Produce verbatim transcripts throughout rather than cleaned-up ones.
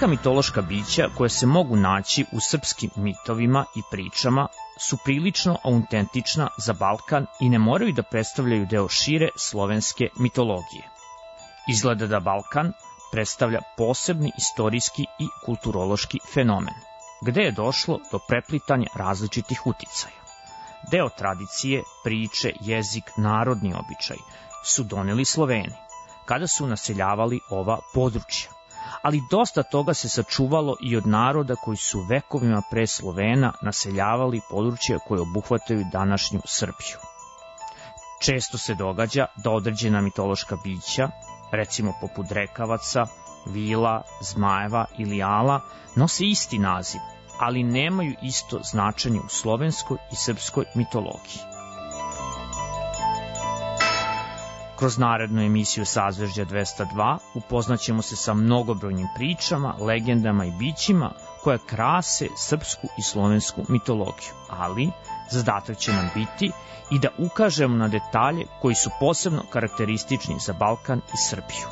Neka mitološka bića koja se mogu naći u srpskim mitovima i pričama su prilično autentična za Balkan i ne moraju da predstavljaju deo šire slovenske mitologije. Izgleda da Balkan predstavlja posebni istorijski i kulturološki fenomen, gde je došlo do preplitanja različitih uticaja. Deo tradicije, priče, jezik, narodni običaj su doneli Sloveni, kada su naseljavali ova područja, ali dosta toga se sačuvalo i od naroda koji su vekovima pre Slovena naseljavali područja koje obuhvataju današnju Srbiju. Često se događa da određena mitološka bića, recimo poput drekavaca, vila, zmajeva ili ala, nose isti naziv, ali nemaju isto značenje u slovenskoj i srpskoj mitologiji. Kroz narednu emisiju Sazvežđa dvesta dva upoznaćemo se sa mnogobrojnim pričama, legendama i bićima koje krase srpsku i slovensku mitologiju, ali zadatak će nam biti i da ukažemo na detalje koji su posebno karakteristični za Balkan i Srbiju.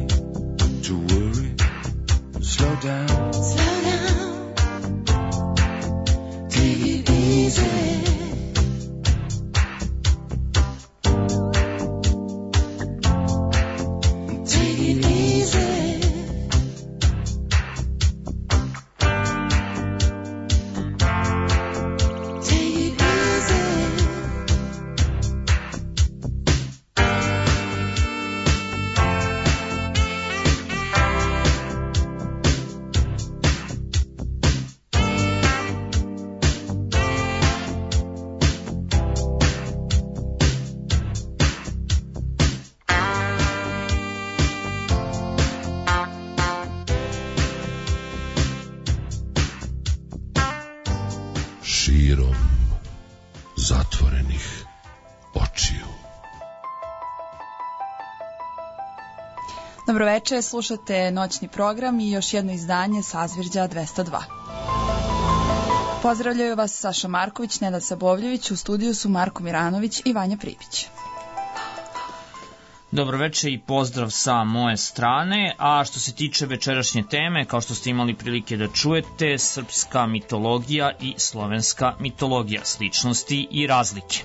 Slow down. zatvorenih očiju. Dobroveče, slušate noćni program i još jedno izdanje Sazvežđa dvesta dva. Pozdravljaju vas Saša Marković, Nenad Sabovljević, u studiju su Marko Miranović i Vanja Pripić. Dobroveče i pozdrav sa moje strane, a što se tiče večerašnje teme, kao što ste imali prilike da čujete, srpska mitologija i slovenska mitologija, sličnosti i razlike.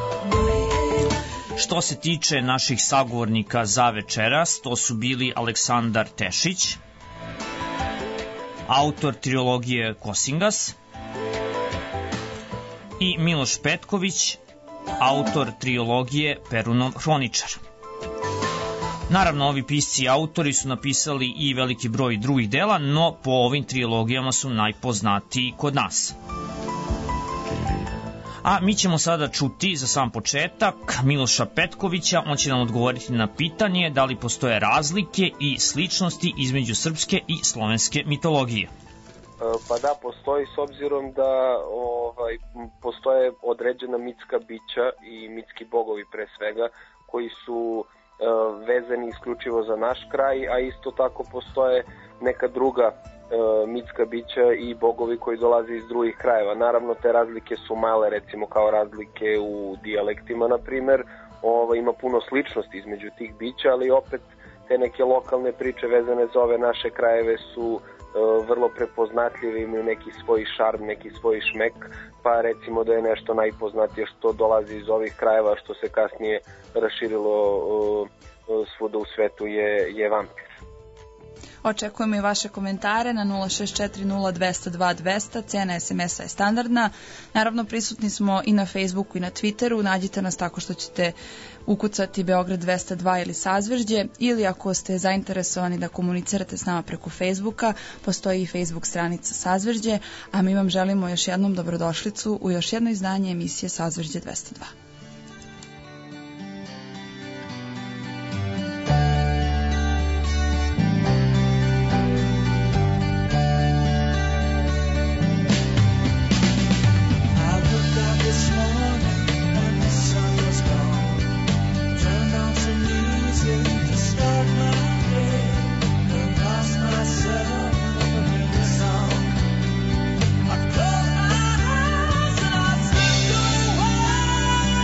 Što se tiče naših sagovornika za večeras, to su bili Aleksandar Tešić, autor trilogije Kosingas, i Miloš Petković, autor trilogije Perunov hroničar. Naravno, ovi pisci i autori su napisali i veliki broj drugih dela, no po ovim trilogijama su najpoznatiji kod nas. A mi ćemo sada čuti za sam početak Miloša Petkovića. On će nam odgovoriti na pitanje da li postoje razlike i sličnosti između srpske i slovenske mitologije. Pa da, postoji, s obzirom da ovaj, postoje određena mitska bića i mitski bogovi pre svega koji su vezani isključivo za naš kraj, a isto tako postoje neka druga e, mitska bića i bogovi koji dolaze iz drugih krajeva. Naravno, te razlike su male, recimo kao razlike u dijalektima, na primer. Ovo, ima puno sličnosti između tih bića, ali opet te neke lokalne priče vezane za ove naše krajeve su e, vrlo prepoznatljive, imaju neki svoj šarm, neki svoj šmek, pa recimo da je nešto najpoznatije što dolazi iz ovih krajeva, što se kasnije raširilo uh, svuda u svetu je, je vampir. Očekujemo i vaše komentare na nula šest četiri nula dvesta dva dvesta, cena es em es-a je standardna. Naravno, prisutni smo i na Facebooku i na Twitteru, nađite nas tako što ćete ukucati Beograd dvesta dva ili Sazvežđe, ili ako ste zainteresovani da komunicirate s nama preko Facebooka, postoji i Facebook stranica Sazvežđe, a mi vam želimo još jednom dobrodošlicu u još jedno izdanje emisije Sazvežđe dvesta dva. I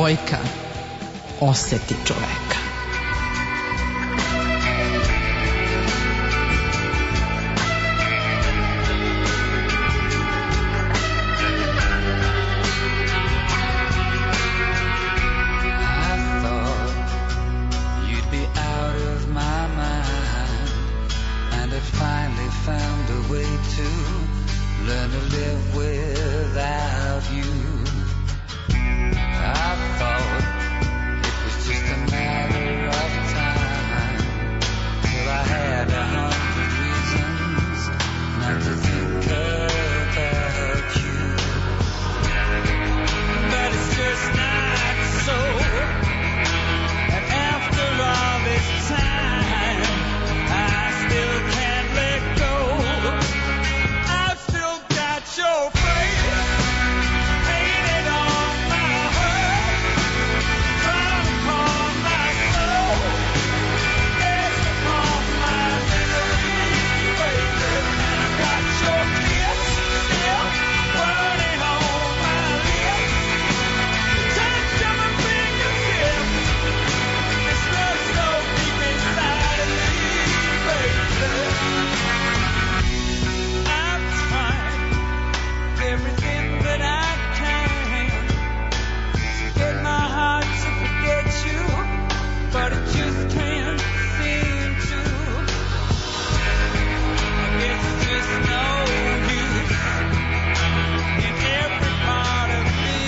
devojka oseti čoveka. Learn to live without you. I thought it was just a matter of time till I had a hundred reasons not to think about you. But it's just not so. And after all this time, I still can't let go. Your face painted on my heart, drawn upon my soul, etched upon my memory, baby. And I got your kiss still burning on my lips, the touch of my fingertips, it's stuck so deep inside of me, baby. I've tried everything that I can to get my heart to forget you, but it just can't seem to. I guess it's just no use. In every part of me,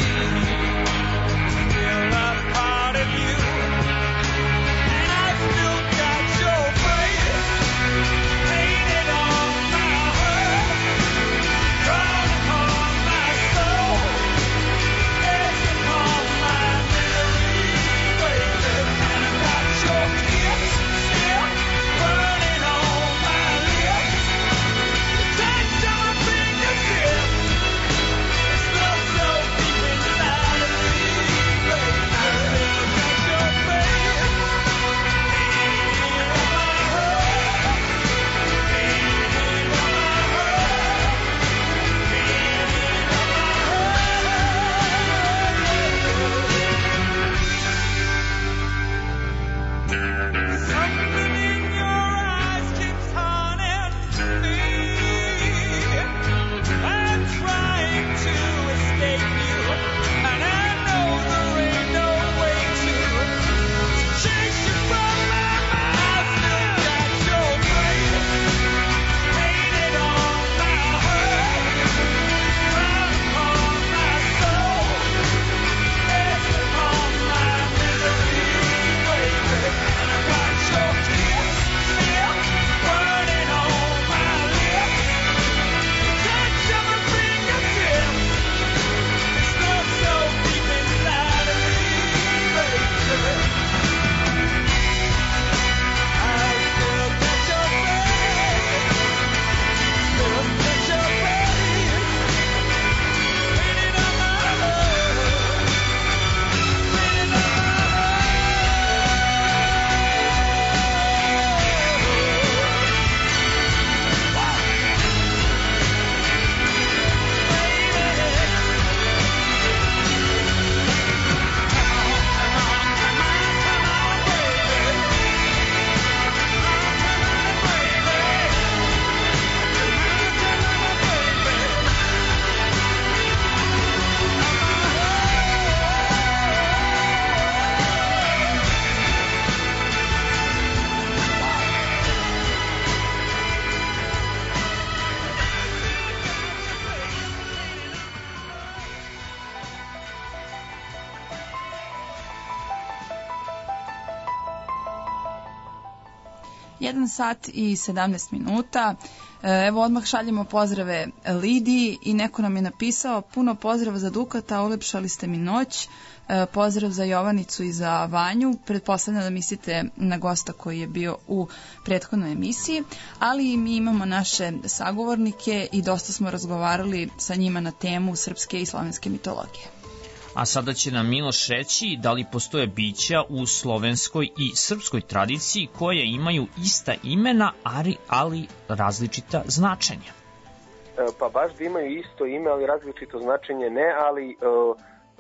still a part of you, and I've still got your face painted on my heart, drawn upon my soul, etched upon my memory, baby. And I got your kiss still burning on my lips, the touch of my fingertips, it's stuck so deep inside of me, baby. I still got your face painted on my heart, painted on my heart, painted on my heart. Something in your eyes keeps haunting me. I'm trying to escape you, and I know there ain't no way to chase you from my mind. I still got your face painted on my heart, drawn upon my soul, etched upon my memory, baby. And I got your kiss still burning on my lips, the touch of my fingertips, it's stuck so deep inside of me, baby. I still got your face, still got your face painted on my heart, painted on my jedan sat i sedamnaest minuta. Evo odmah šaljemo pozdrave Lidiji i neko nam je napisao puno pozdrava za Dukata, ulepšali ste mi noć. Pozdrav za Jovanicu i za Vanju. Pretpostavljam da mislite na gosta koji je bio u prethodnoj emisiji, ali mi imamo naše sagovornike i dosta smo razgovarali sa njima na temu srpske i slovenske mitologije. A sada će nam Miloš reći da li postoje bića u slovenskoj i srpskoj tradiciji koje imaju ista imena, ali, ali različita značenja. Pa baš da imaju isto ime, ali različito značenje ne, ali uh,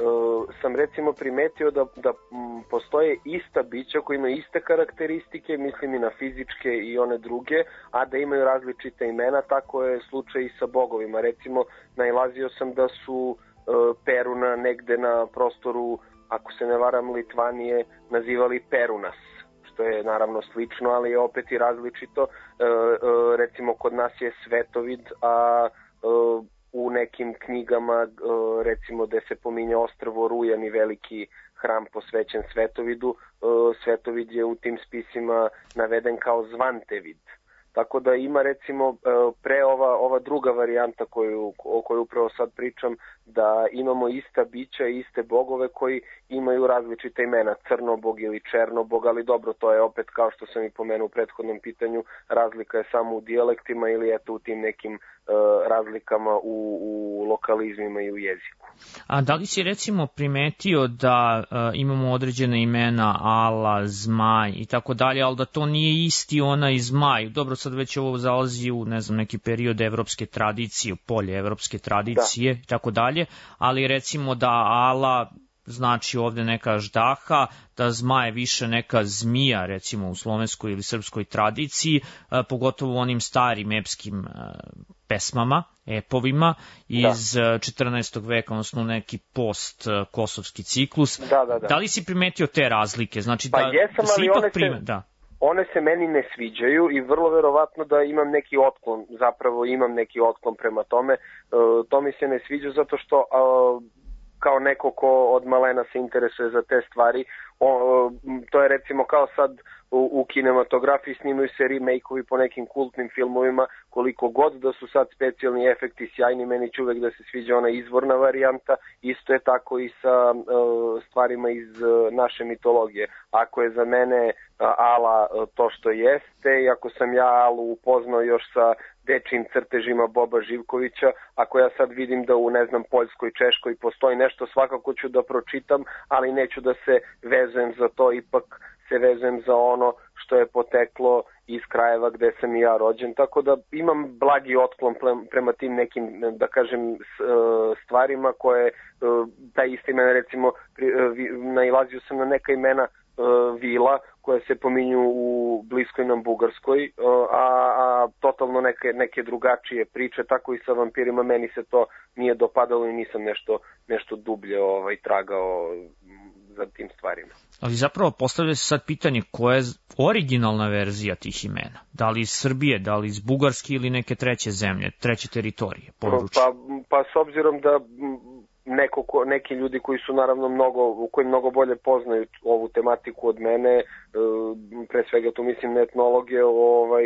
sam recimo primetio da, da m, postoje ista bića koji imaju iste karakteristike, mislim i na fizičke i one druge, a da imaju različite imena. Tako je slučaj i sa bogovima. Recimo, nailazio sam da su e, Peruna negde na prostoru, ako se ne varam, Litvanije nazivali Perunas, što je naravno slično, ali je opet i različito. E, e, recimo, kod nas je Svetovid, a e, u nekim knjigama, recimo gde se pominje ostrvo Rujan i veliki hram posvećen Svetovidu, Svetovid je u tim spisima naveden kao Zvantevid. Tako da ima recimo pre ova, ova druga varijanta koju, o kojoj upravo sad pričam, da imamo ista bića i iste bogove koji imaju različite imena, Crnobog ili Černobog, ali dobro, to je opet, kao što sam i pomenuo u prethodnom pitanju, razlika je samo u dijalektima ili eto u tim nekim uh, razlikama u, u lokalizmima i u jeziku. A da li si recimo primetio da uh, imamo određene imena Ala, Zmaj i tako dalje, ali da to nije isti onaj Zmaj? Dobro, sad već ovo zalazi u, ne znam, neki period evropske tradicije, polje evropske tradicije i tako dalje, ali recimo da Ala znači ovde neka ždaha, da Zmaj je više neka zmija, recimo u slovenskoj ili srpskoj tradiciji, uh, pogotovo u onim starim epskim uh, pesmama, epovima iz da. četrnaestog veka, odnosno neki post-kosovski ciklus. Da, da, da. Da li si primetio te razlike? Znači, pa da, jesam, da se ali ipak one prime... se, da. one se meni ne sviđaju i vrlo verovatno da imam neki otklon, zapravo imam neki otklon prema tome. Uh, to mi se ne sviđa zato što uh, kao neko ko od malena se interesuje za te stvari, o, to je recimo kao sad u, u kinematografiji snimaju se remake-ovi po nekim kultnim filmovima, koliko god da su sad specijalni efekti sjajni, meni će uvek da se sviđa ona izvorna varijanta, isto je tako i sa uh, stvarima iz uh, naše mitologije. Ako je za mene uh, Ala uh, to što jeste, i ako sam ja Alu upoznao još sa dečijim crtežima Boba Živkovića, ako ja sad vidim da u, ne znam, Poljskoj, Češkoj postoji nešto, svakako ću da pročitam, ali neću da se vezujem za to, ipak se vezujem za ono što je poteklo iz krajeva gde sam i ja rođen, tako da imam blagi otklon prema tim nekim, da kažem, stvarima koje, ta ista imena, recimo, nailazio sam na neka imena vila koje se pominju u bliskoj nam Bugarskoj, a, a totalno neke, neke drugačije priče, tako i sa vampirima, meni se to nije dopadalo i nisam nešto, nešto dublje ovaj, tragao za tim stvarima. Ali zapravo postavlja se sad pitanje koja je originalna verzija tih imena? Da li iz Srbije, da li iz Bugarske ili neke treće zemlje, treće teritorije, područje? Pa, pa s obzirom da neko ko, neki ljudi koji su naravno mnogo, koji mnogo bolje poznaju ovu tematiku od mene, pre svega tu mislim na etnologije, ovaj,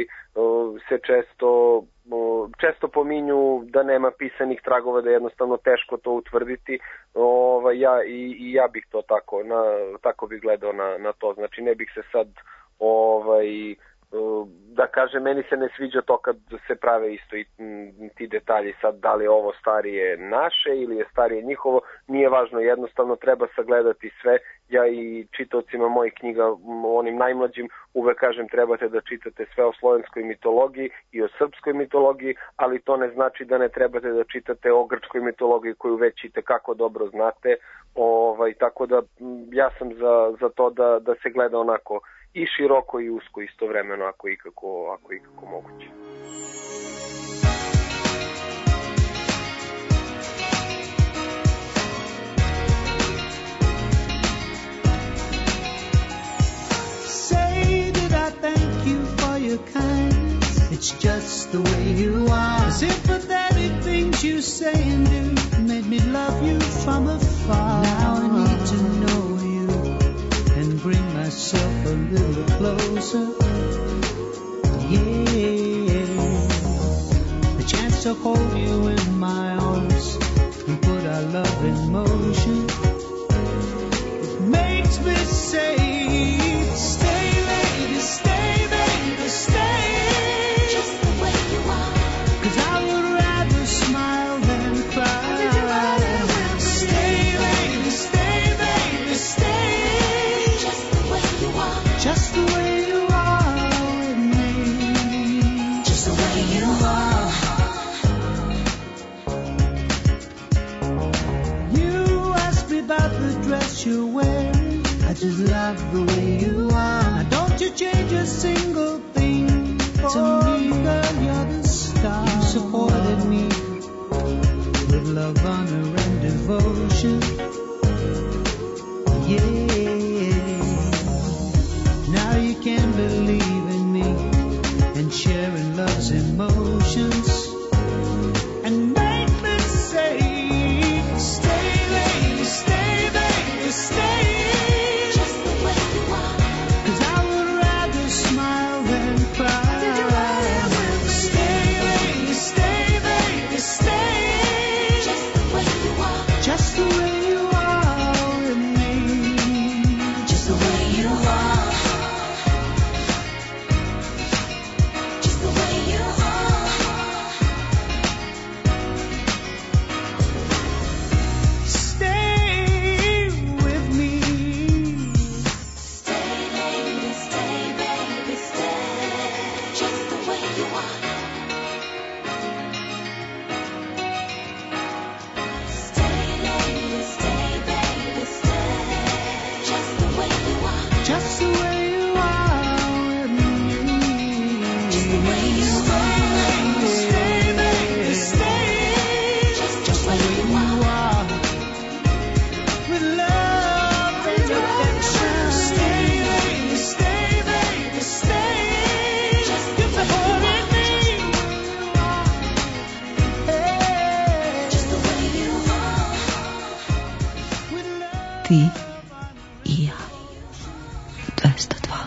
se često često pominju da nema pisanih tragova, da je jednostavno teško to utvrditi. Ovaj, ja, i, i ja bih to tako, na, tako bih gledao na, na to. Znači ne bih se sad ovaj, da kaže, meni se ne sviđa to kad se prave isto i ti detalji sad, da li je ovo starije naše ili je starije njihovo, nije važno, jednostavno treba sagledati sve. Ja i čitaocima mojih knjiga, onim najmlađim, uvek kažem trebate da čitate sve o slovenskoj mitologiji i o srpskoj mitologiji, ali to ne znači da ne trebate da čitate o grčkoj mitologiji koju već i tekako dobro znate, ovaj, tako da ja sam za, za to da, da se gleda onako i široko i usko istovremeno, ako ikako, ako ikako moguće. Say that I thank you for your kindness. It's just the way you are. Sympathetic things you say and do made me love you from afar. Now I need to know bring myself a little closer, yeah. The chance to hold you in my arms and put our love in motion, it makes me say, stay baby, stay baby, stay. Just the way you are. 'Cause I would rather smile than cry. Stay baby, stay baby, stay. Just the way you are with me. Just the way you are. Ti i ja. dvesta dva.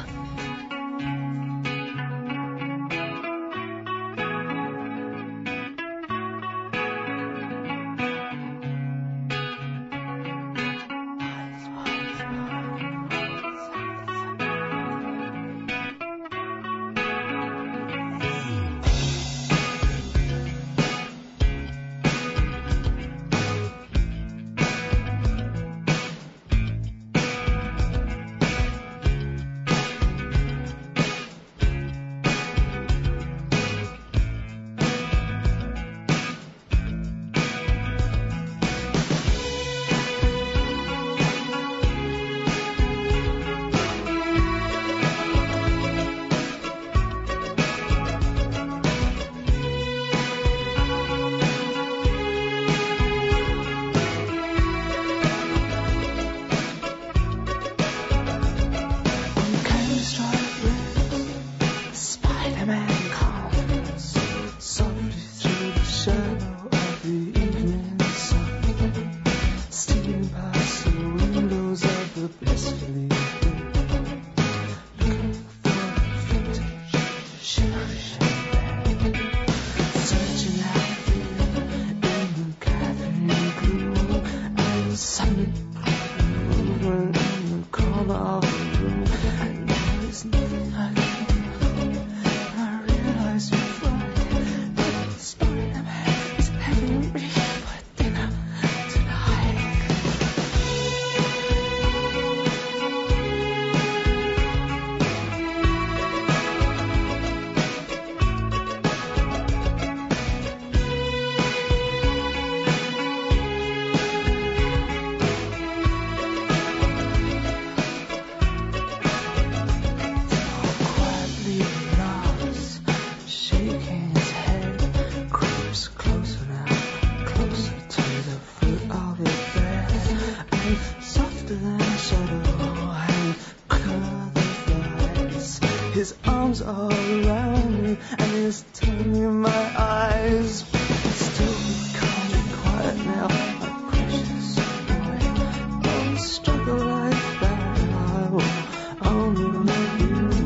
His arms all around me and his tongue in my eyes. Still calm and quiet now, my precious boy. Don't struggle like that, I will only love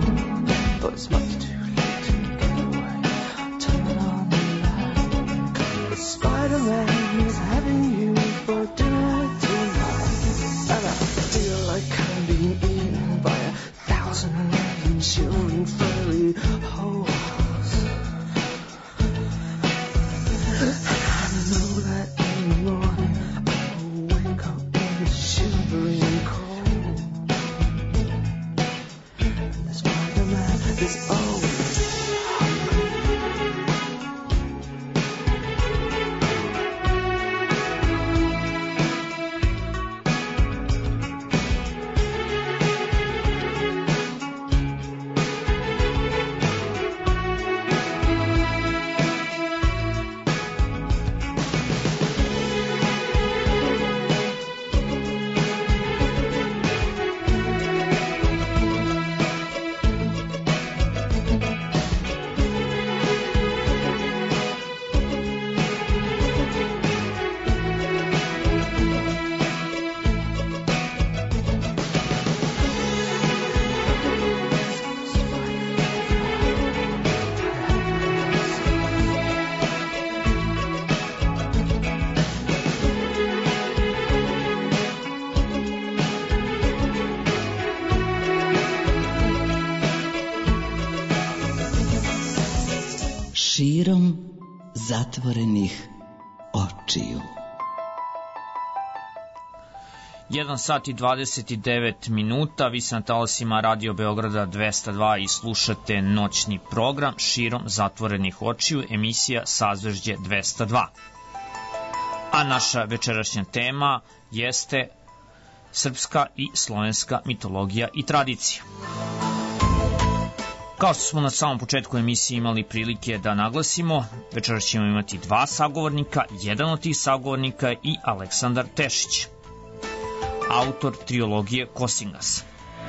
you. But it's much too late to get away. Turn on the light. The Spider-Man is having you for dinner tonight. And I feel like I'm being eaten by a thousand children fairly holes. I know that in the morning I'll wake up in the shivering cold. And the Spider-Man is always širom zatvorenih očiju. jedan sat i dvadeset devet minuta, vi ste na talasima Radio Beograda dvesta dva i slušate noćni program Širom zatvorenih očiju, emisija Sazvežđe dvesta dva. A naša večerašnja tema jeste srpska i slovenska mitologija i tradicija. Kao što smo na samom početku emisije imali prilike da naglasimo, večeras ćemo imati dva sagovornika. Jedan od tih sagovornika je i Aleksandar Tešić, autor trilogije Kosingas.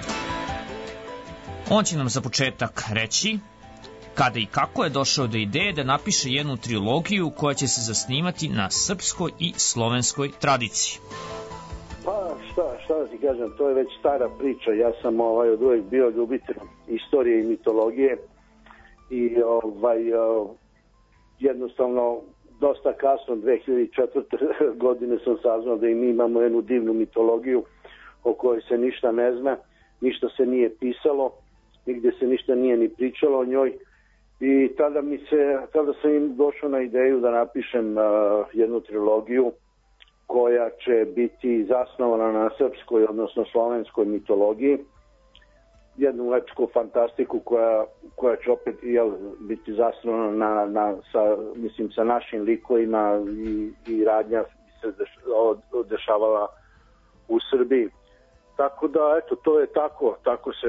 On će nam za početak reći kada i kako je došao do ideje da napiše jednu trilogiju koja će se zasnivati na srpskoj i slovenskoj tradiciji. Pa šta, šta kažem, to je već stara priča. Ja sam ovaj, od uvek bio ljubitelj istorije i mitologije i ovaj, jednostavno dosta kasno, dve hiljade četvrte. godine sam saznao da i mi imamo jednu divnu mitologiju o kojoj se ništa ne zna, ništa se nije pisalo, nigde se ništa nije ni pričalo o njoj. I tada, mi se, tada sam im došao na ideju da napišem uh, jednu trilogiju koja će biti zasnovana na srpskoj, odnosno slovenskoj mitologiji. Jednu lepsku fantastiku koja, koja će opet jel, biti zasnovana na, na, sa, mislim, sa našim likovima i, i radnja se deš, od, dešavala u Srbiji. Tako da, eto, to je tako, tako se...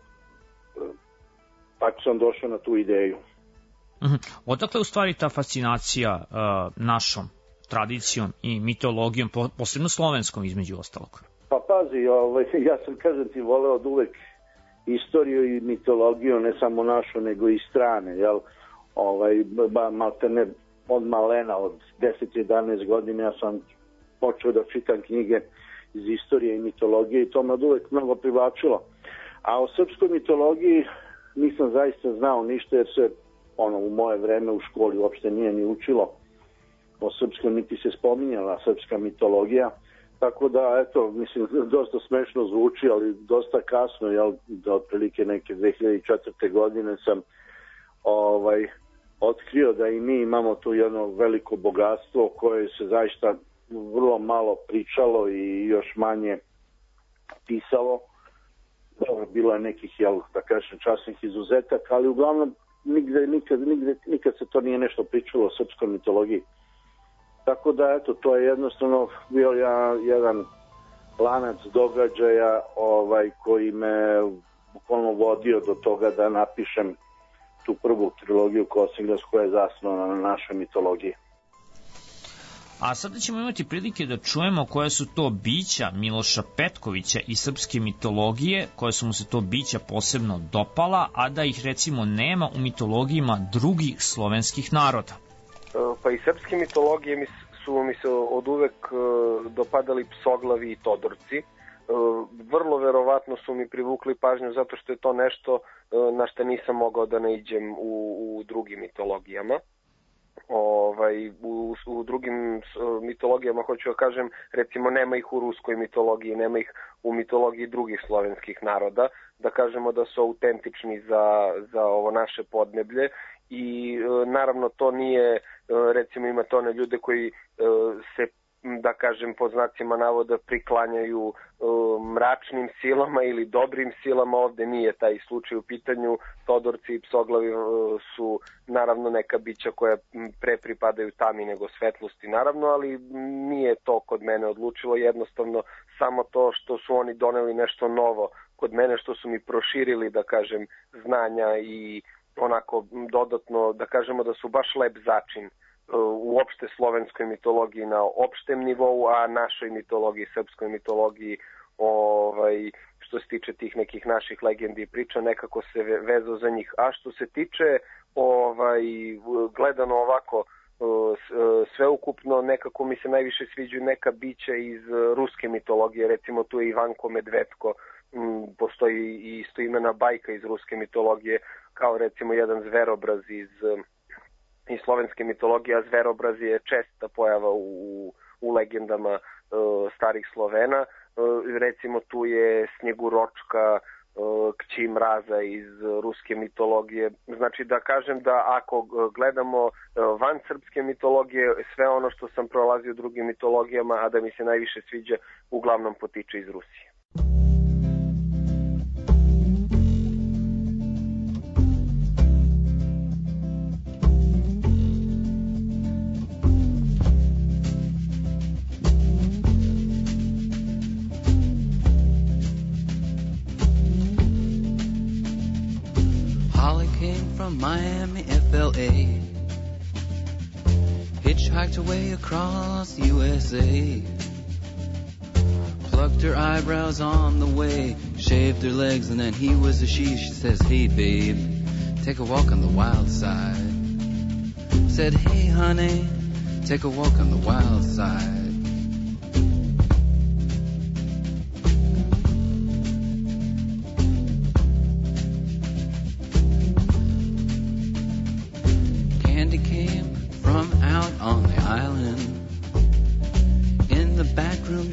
tako sam došao na tu ideju. Mm-hmm. Odakle u stvari ta fascinacija uh, našom tradicijom i mitologijom, po, posebno slovenskom između ostalog? Pa pazi, ovaj, ja sam, kažem ti, voleo od uvek istoriju i mitologiju, ne samo našu, nego i strane, jel? Ovaj, ba, malte ne, od malena, od deset do jedanaest godine, ja sam počeo da čitam knjige iz istorije i mitologije i to me od uvek mnogo privlačilo. A o srpskoj mitologiji nisam zaista znao ništa, jer se ono, u moje vreme u školi uopšte nije ni učilo o srpskoj, niti se spominjala srpska mitologija, tako da, eto, mislim, dosta smešno zvuči, ali dosta kasno, jel, da otprilike neke dve hiljade četvrte. godine sam ovaj, otkrio da i mi imamo tu jedno veliko bogatstvo koje se zaista vrlo malo pričalo i još manje pisalo. Dobro, bilo je nekih, jel, da kažem, časnih izuzetaka, ali uglavnom nigde, nikad, nigde, nikad se to nije nešto pričalo o srpskoj mitologiji. Tako da, eto, to je jednostavno bio ja jedan lanac događaja ovaj, koji me bukvalno vodio do toga da napišem tu prvu trilogiju Kosinglas koja je zasnovana na našoj mitologiji. A sada ćemo imati prilike da čujemo koja su to bića Miloša Petkovića iz srpske mitologije, koja su mu se to bića posebno dopala, a da ih recimo nema u mitologijima drugih slovenskih naroda. Pa i srpske mitologije mi su mi se od uvek dopadali psoglavi i todorci. Vrlo verovatno su mi privukli pažnju zato što je to nešto na što nisam mogao da naiđem u, u drugim mitologijama. Ovaj, u, u drugim mitologijama, hoću da kažem, recimo nema ih u ruskoj mitologiji, nema ih u mitologiji drugih slovenskih naroda, da kažemo da su autentični za, za ovo naše podneblje i naravno to nije, recimo ima to one ljude koji se, da kažem, po znacima navoda priklanjaju mračnim silama ili dobrim silama, ovde nije taj slučaj u pitanju. Todorci i psoglavi su naravno neka bića koja pre pripadaju tami nego svetlosti, naravno, ali nije to kod mene odlučilo, jednostavno samo to što su oni doneli nešto novo kod mene, što su mi proširili, da kažem, znanja i onako dodatno, da kažemo da su baš lep začin u opšte slovenskoj mitologiji na opštem nivou, a našoj mitologiji, srpskoj mitologiji, ovaj, što se tiče tih nekih naših legendi i priča, nekako se vezao za njih. A što se tiče ovaj, gledano ovako sveukupno, nekako mi se najviše sviđaju neka bića iz ruske mitologije, recimo tu je Ivanko Medvedko, postoji i istoimena bajka iz ruske mitologije, kao recimo jedan zverobraz iz i slovenske mitologije, a zverobraz je česta pojava u, u legendama e, starih Slovena. E, recimo tu je Snjeguročka, e, kći Mraza iz ruske mitologije. Znači da kažem da ako gledamo van srpske mitologije, sve ono što sam prolazio u drugim mitologijama, a da mi se najviše sviđa, uglavnom potiče iz Rusije. From Miami, F L A, hitchhiked away across U S A, plucked her eyebrows on the way, shaved her legs, and then he was a she. She says, hey babe, take a walk on the wild side. Said, hey honey, take a walk on the wild side.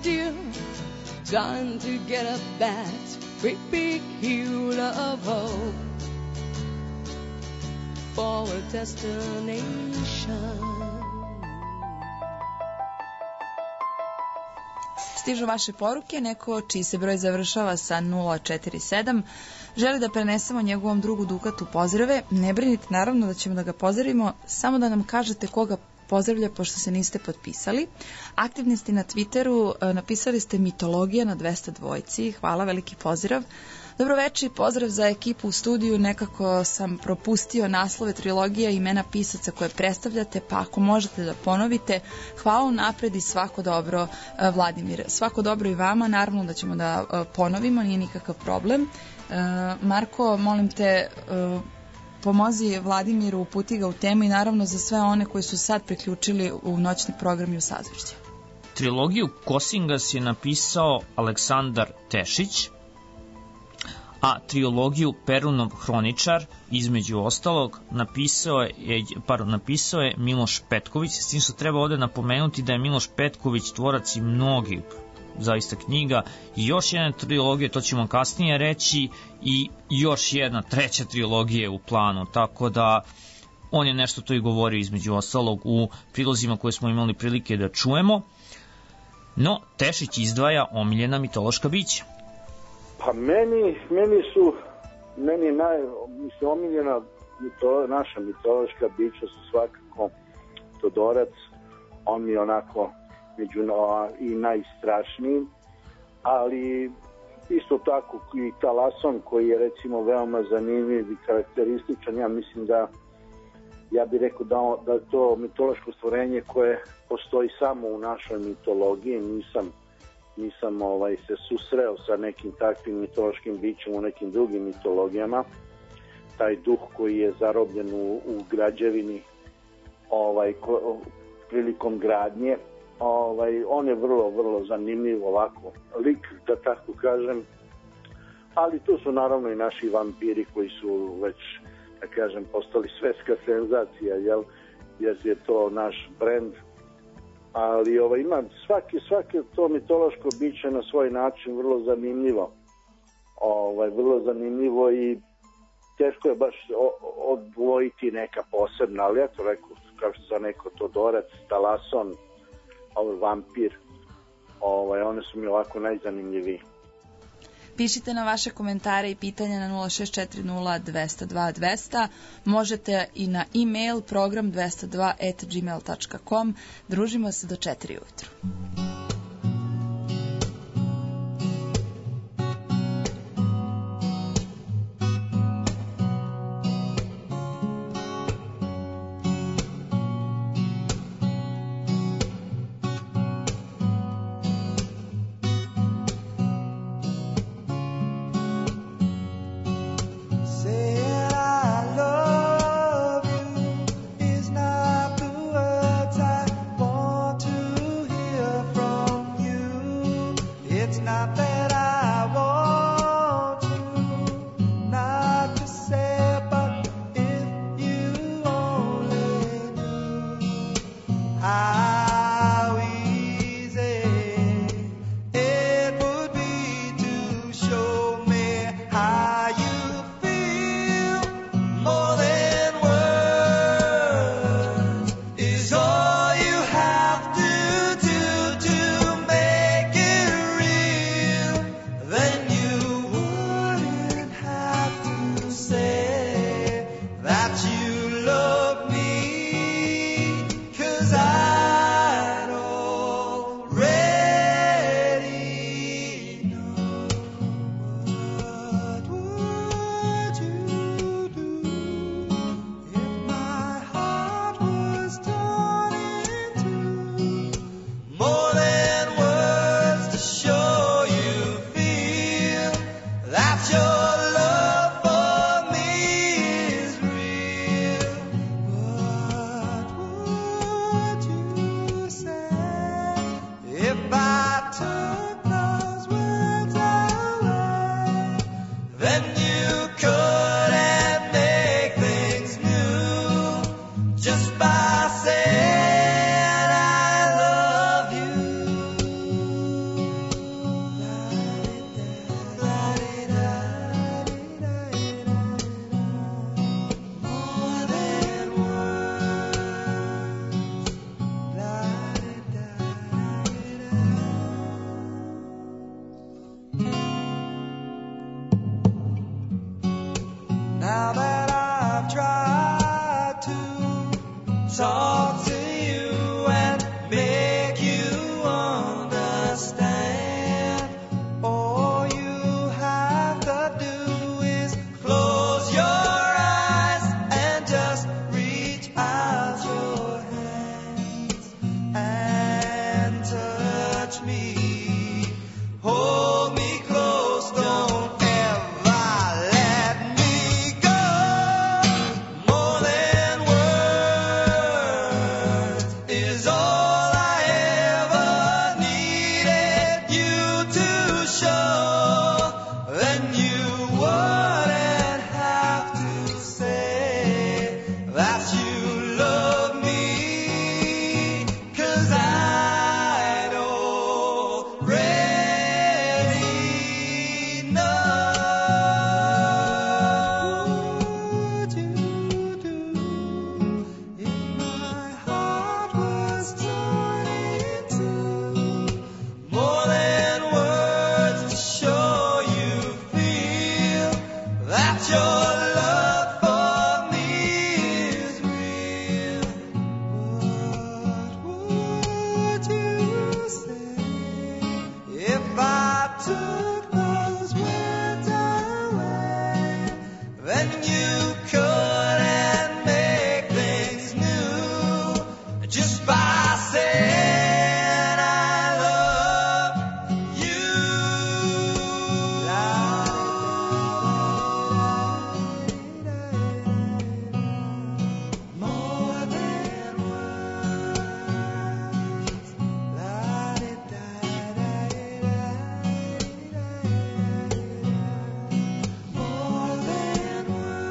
still trying to get up that great big hill of hope for a destination. Stižu vaše poruke, neko čiji se broj završava sa nula četiri sedam, želi da prenesemo njegovom drugu Dukatu pozdrave. Ne brinite, naravno da ćemo da ga pozdravimo, samo da nam kažete koga pozdravlja, pošto se niste potpisali. Aktivni ste na Twitteru, napisali ste mitologija na dvesta dvojci, hvala, veliki pozdrav. Dobroveče i pozdrav za ekipu u studiju, nekako sam propustio naslove trilogija i imena pisaca koje predstavljate, pa ako možete da ponovite, hvala unapred i svako dobro, Vladimir. Svako dobro i vama, naravno da ćemo da ponovimo, nije nikakav problem. Marko, molim te, pomozi Vladimiru, uputi ga u temu i naravno za sve one koji su sad priključili u noćni program i u Sazvrđe. Trilogiju Kosingas je napisao Aleksandar Tešić, a trilogiju Perunov hroničar, između ostalog, napisao je, pardon, napisao je Miloš Petković, s tim što treba ovde napomenuti da je Miloš Petković tvorac i mnogih zaista knjiga i još jedna trilogija, to ćemo kasnije reći, i još jedna treća trilogija je u planu, tako da on je nešto to i govorio između ostalog u prilozima koje smo imali prilike da čujemo. No, Tešić izdvaja omiljena mitološka bića. Pa meni, meni su, meni naj, mislim, omiljena mitolo, naša mitološka bića su svakako Todorac, on mi je onako među no, i najstrašniji, ali isto tako i Talason koji je recimo veoma zanimljiv i karakterističan, ja mislim da ja bih rekao da, da je to mitološko stvorenje koje postoji samo u našoj mitologiji, nisam nisam ovaj, se susreo sa nekim takvim mitološkim bićem u nekim drugim mitologijama. Taj duh koji je zarobljen u, u građevini ovaj, ko, prilikom gradnje, ovaj, on je vrlo, vrlo zanimljiv ovako lik, da tako kažem, ali tu su naravno i naši vampiri koji su već, da kažem, postali svetska senzacija, jel, jer je to naš brend. Ali ovaj, ima svaki, svaki to mitološko biće na svoj način vrlo zanimljivo. Ovaj, vrlo zanimljivo i teško je baš odvojiti neka posebna, ali ja to rekao, kao što sam neko Todorac, Talason, ovaj vampir, ovaj, one su mi ovako najzanimljiviji. Pišite na vaše komentare i pitanja na nula šest četiri nula dvesta dva dvesta. Možete i na e-mail program dvesta dva at gmail dot com. Družimo se do četiri ujutru. From Now that I've tried to talk to you and make you understand, all you have to do is close your eyes and just reach out your hands and touch me. Hold me close, don't ever let me go. More than words is all I ever needed you to show. Then you wouldn't have to say that you love me, 'cause I'd already know. What would you do if my heart was torn in two? More than words to show you feel that your love for me is real. What would you say if I took those words away? Then you couldn't make things new just by saying I love you. More than words. More than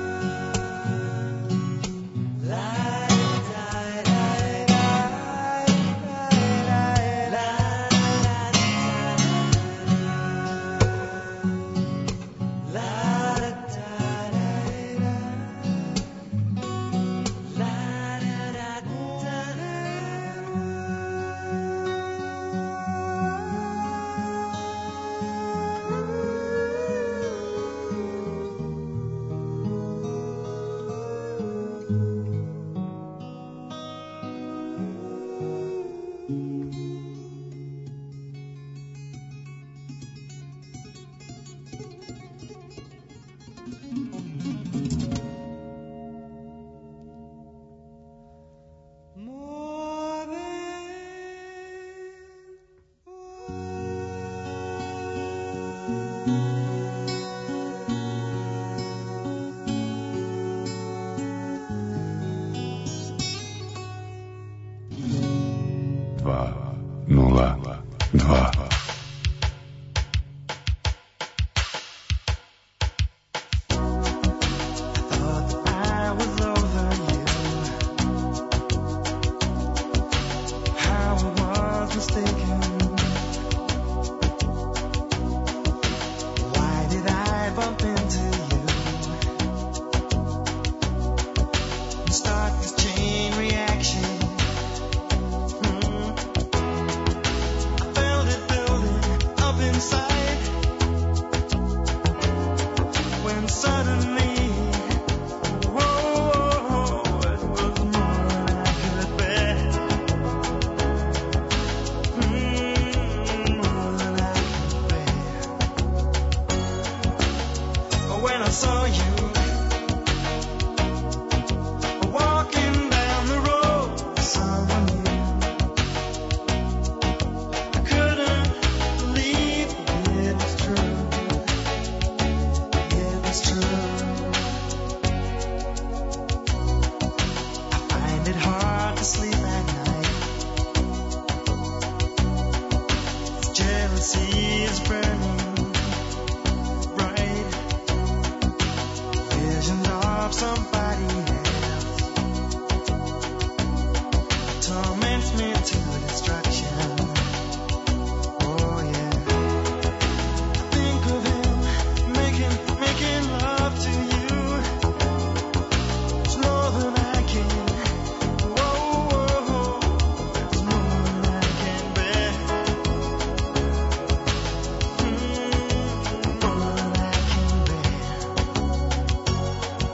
dva nula dva. I was over you. How I was mistaken. Why did I bump into you? And start this chain reaction. Hmm. I felt it building up inside. When suddenly when I saw you walking down the road with someone new, I couldn't believe it was true. It was true. I find it hard to sleep at night. Jealousy is burning bright. Vision of somebody else torments me to destruction. Oh yeah. I think of him making making love to you. It's more than I can. Whoa, whoa, it's more than I can bear. Mm, more than I can bear.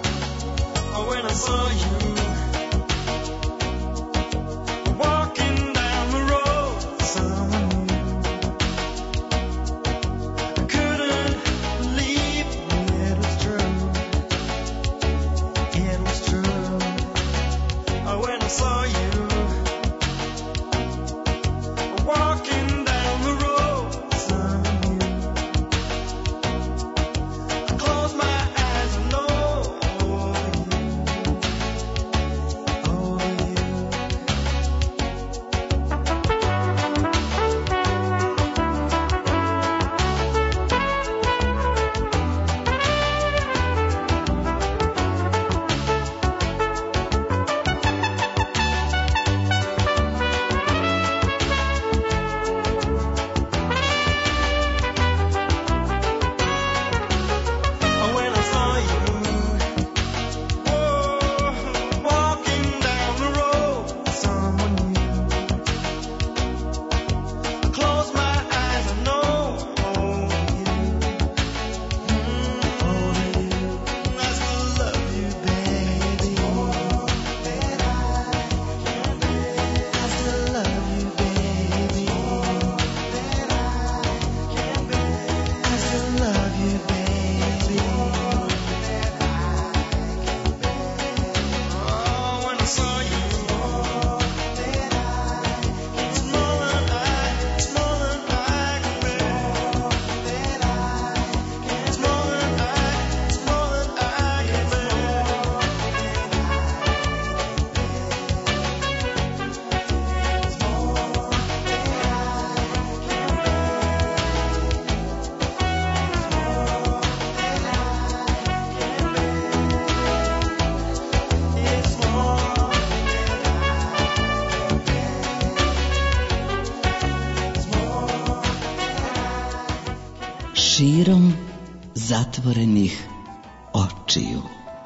širom zatvorenih očiju.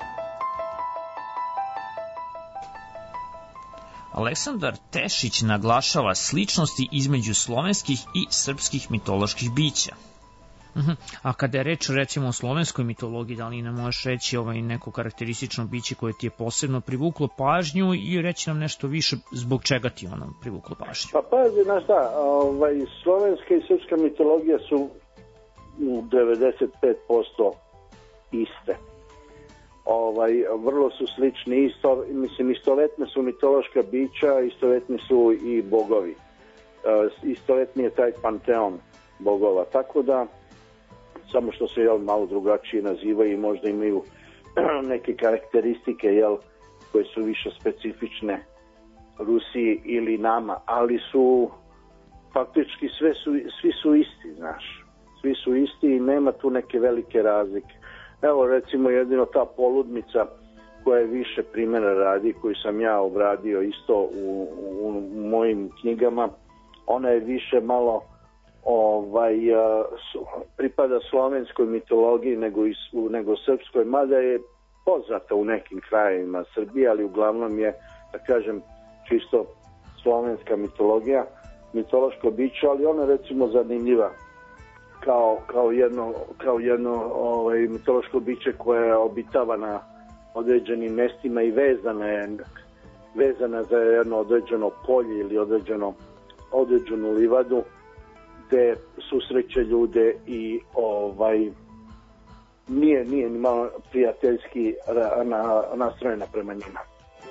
Aleksandar Tešić naglašava sličnosti između slovenskih i srpskih mitoloških bića. Uh-huh. A kada je reč recimo o slovenskoj mitologiji, da li nam možeš reći ovaj neko karakteristično biće koje ti je posebno privuklo pažnju i reći nam nešto više zbog čega ti ono privuklo pažnju? Pa pazi, znaš šta, ovaj, slovenska i srpska mitologija su u devedeset pet posto iste. Ovaj, vrlo su slični, isto, mislim, istovetne su mitološka bića, istovetni su i bogovi. E, istovetni je taj panteon bogova, tako da samo što se jel, malo drugačije nazivaju i možda imaju neke karakteristike jel, koje su više specifične Rusiji ili nama, ali su faktički sve su, svi su isti, znaš. Svi su isti i nema tu neke velike razlike. Evo recimo jedino ta poludnica koja je više primjera radi, koju sam ja obradio isto u, u, u mojim knjigama, ona je više malo ovaj, su, pripada slovenskoj mitologiji nego, is, nego srpskoj, mada je poznata u nekim krajevima Srbije, ali uglavnom je, da kažem, čisto slovenska mitologija, mitološko biće, ali ona recimo zanimljiva kao, kao jedno, kao jedno ovaj, mitološko biće koje obitava na određenim mestima i vezana je vezana za jedno određeno polje ili određeno, određenu livadu gde susreće ljude i ovaj nije, nije ni malo prijateljski na, nastrojena prema njima.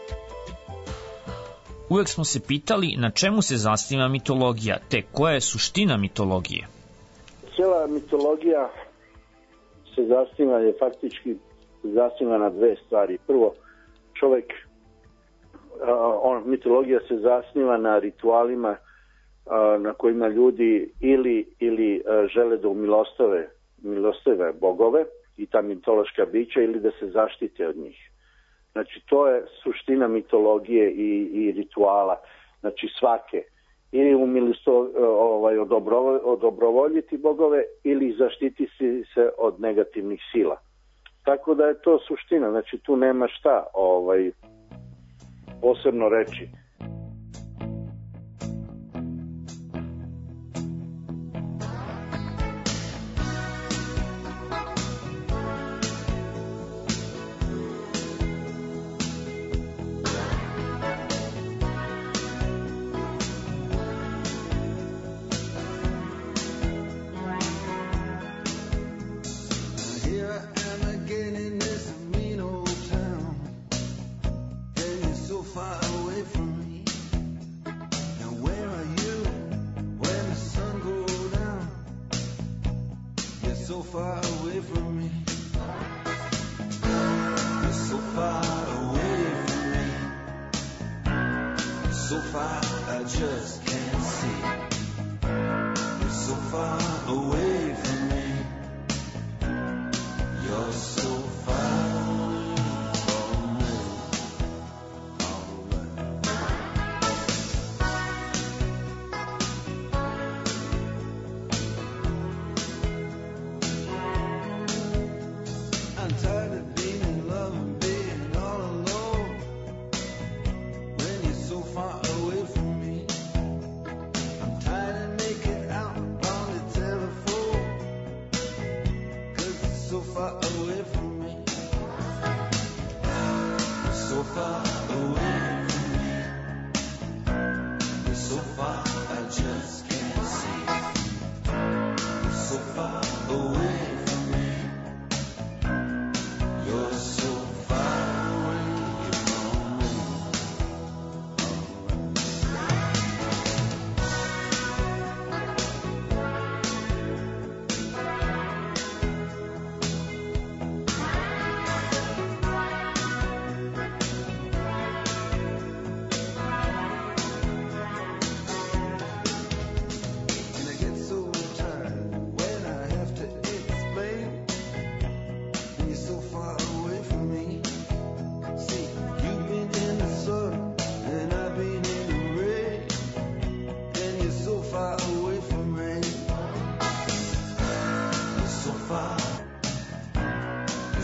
Uvek smo se pitali na čemu se zasniva mitologija, te koja je suština mitologije. Cijela mitologija se zasniva, je faktički zasniva na dve stvari. Prvo, čovjek, on, mitologija se zasniva na ritualima na kojima ljudi ili, ili žele da umilostave milostave bogove i ta mitološka bića ili da se zaštite od njih. Znači to je suština mitologije i, i rituala, znači svake. Ili umilisto, ovaj, odobrovoljiti bogove ili zaštiti se od negativnih sila. Tako da je to suština, znači tu nema šta ovaj, posebno reći.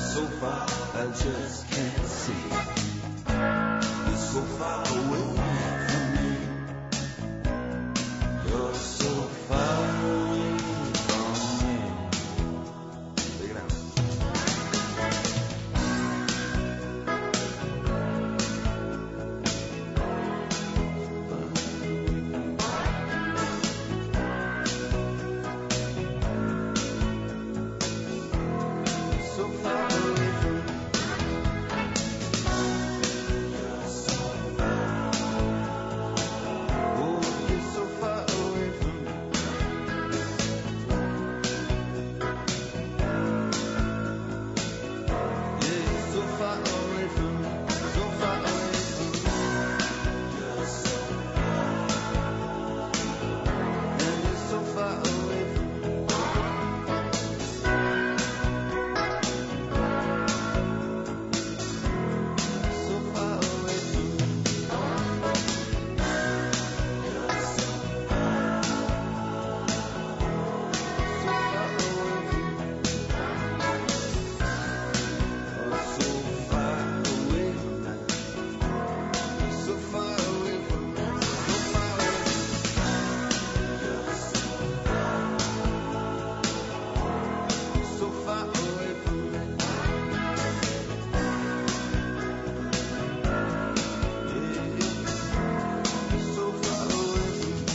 so far I just can't see. You're so far away from me. You're so far away from me. Take it out. So far away from me. You're so far. Oh, you're so far away from me. Yeah, you're so far away from me. So far away from me. You're so far. And you're so far away from me. So far away from me. You're so far. So far away from me. Oh, so far away from me. So far away from me. So far away from me. You're so far. So far away from me. So far away from me.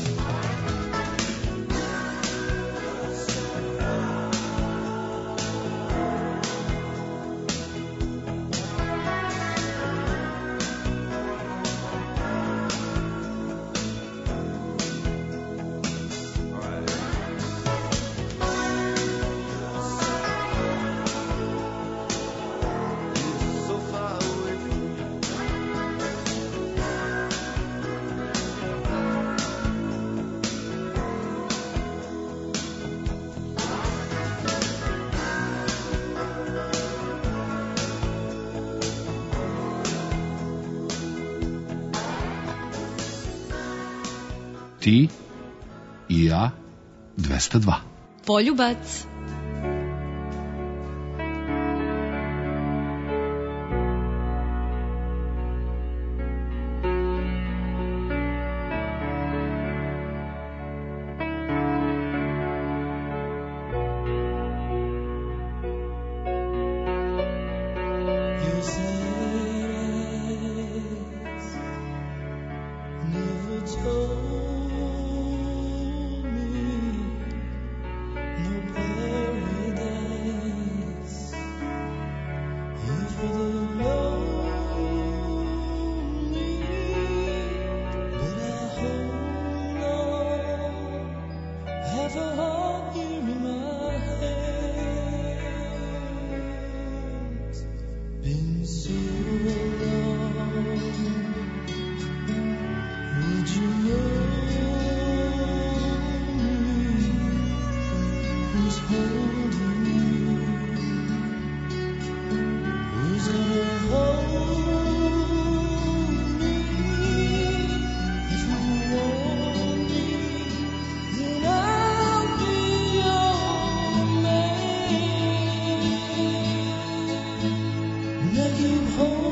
So far away from me. Ti i ja dvesta dva. Poljubac. Your eyes never told me no paradise here for the lonely, but I hold on, have a heart here in my hands. Been so long. Would you know me? Who's holding me? Who's gonna hold me? If you want me, then I'll be your man. Now you hold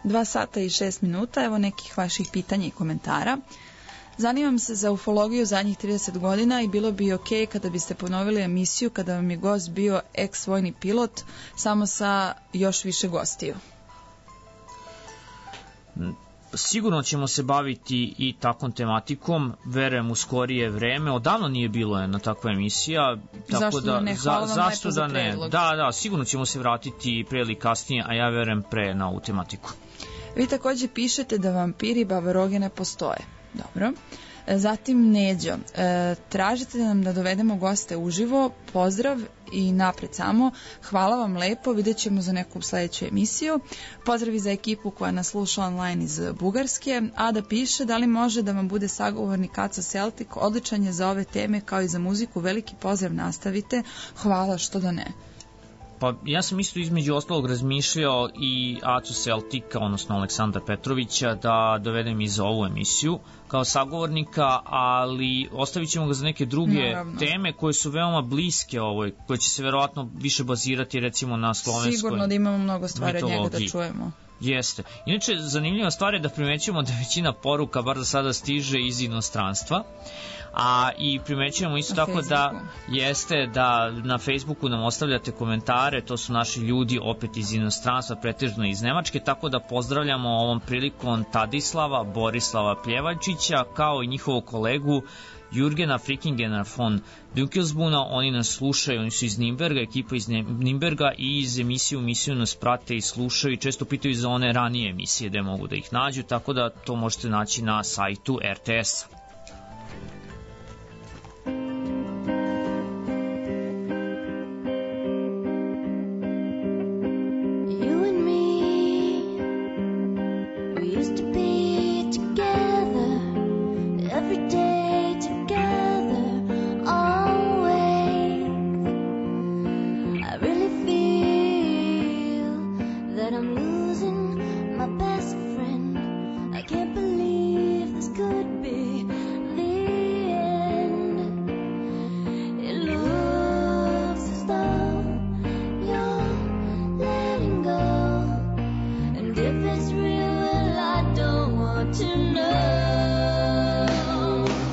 Dva sata i šest minuta, evo nekih vaših pitanja i komentara. Zanimam se za ufologiju zadnjih trideset godina i bilo bi ok kada biste ponovili emisiju kada vam je gost bio ex-vojni pilot, samo sa još više gostiju. Sigurno ćemo se baviti i takvom tematikom, verujem u skorije vreme. Odavno nije bilo jedna takva emisija. Tako zašto da ne? Hvala za, vam zašto lepo da za ne? predlog. Da, da, sigurno ćemo se vratiti pre ili kasnije, a ja verujem pre na ovu tematiku. Vi takođe pišete da vampiri i babaroge ne postoje. Dobro. Zatim Neđo, e, tražite nam da dovedemo goste uživo, pozdrav i napred samo, hvala vam lepo, vidjet ćemo za neku sledeću emisiju. Pozdravi za ekipu koja nas sluša online iz Bugarske. Ada piše da li može da vam bude sagovornik Aca Celtic, odličan je za ove teme kao i za muziku, veliki pozdrav, nastavite, hvala, što da ne. Pa ja sam isto između ostalog razmišljao i Acu Celtika, odnosno Aleksandra Petrovića, da dovedem i za ovu emisiju kao sagovornika, ali ostavit ćemo ga za neke druge Naravno. teme koje su veoma bliske ovoj, koje će se verovatno više bazirati recimo na slovenskoj mitologiji. Sigurno da imamo mnogo stvari od njega da čujemo. Jeste. Inače, zanimljiva stvar je da primećujemo da većina poruka, bar za sada, stiže iz inostranstva, a i primećujemo isto Na tako Facebooku. da jeste da na Facebooku nam ostavljate komentare, to su naši ljudi opet iz inostranstva, pretežno iz Nemačke, tako da pozdravljamo ovom prilikom Tadislava Borislava Pljevaljčića, kao i njihovog kolegu Jurgena Frikingena von Dunkelsbuna. Oni nas slušaju, oni su iz Nimberga, ekipa iz Nimberga, i iz emisiju emisiju nas prate i slušaju i često pitaju za one ranije emisije gde mogu da ih nađu, tako da to možete naći na sajtu er te es-a. You and me, we used to be together every day, together always. I really feel that I'm losing my best friend. I can't believe this could be the end. It looks as though you're letting go, and if it's real, well, I don't want to know.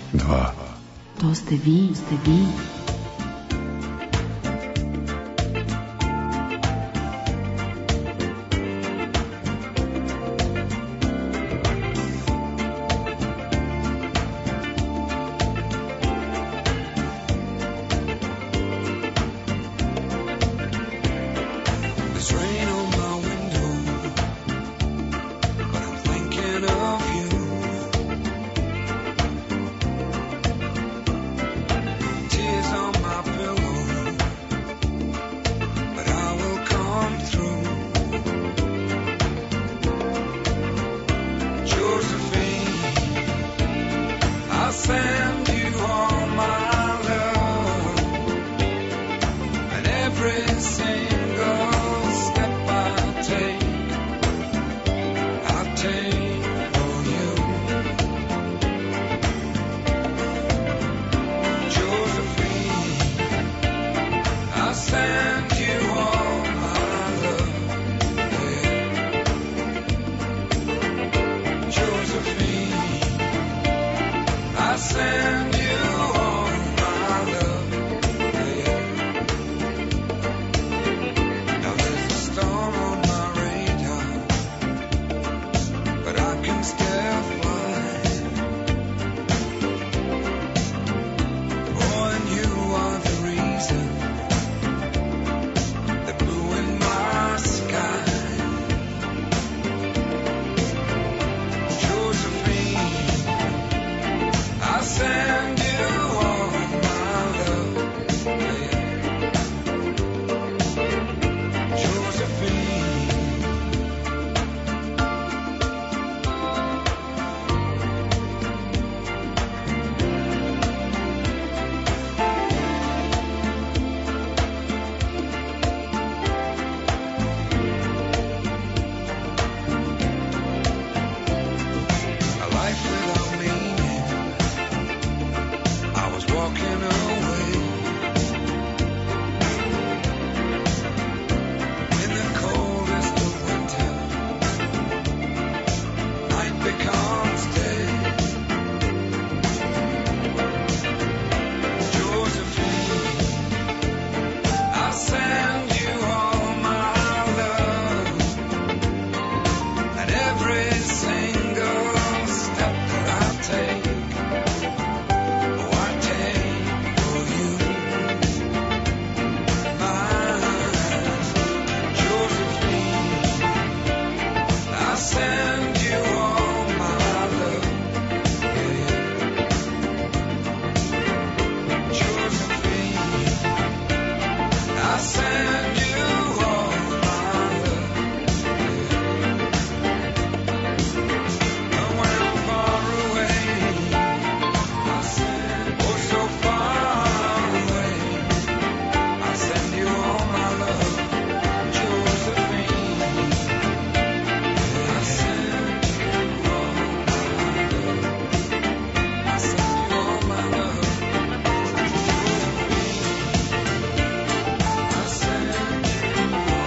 dva. To ste vi, ste vi. There's rain on my window, but I'm thinking of you. Tears on my pillow, but I will come through. Josephine, I'll send you all my love, and every single step I take, I take for you. Josephine, I send you all my love. Yeah. Josephine, I send you all my love. Yeah. Now there's a storm on my radar, but I can still fly. Oh, and you are the reason that blew in my sky. Josephine, I send you all my love. Yeah. Josephine. A life without meaning. I was walking away in the coldest of winter. Night becomes day. Josephine, I send you all my love, and every single step that I take, oh, I take for you. Mine, Josephine, I send you all my love. Yeah. Josephine, I send you all my love. Yeah. And when I'm far away, I send, oh, so far away, I send you all my love. Josephine, I send you all my love. I send you all my love. Josephine, I send you all my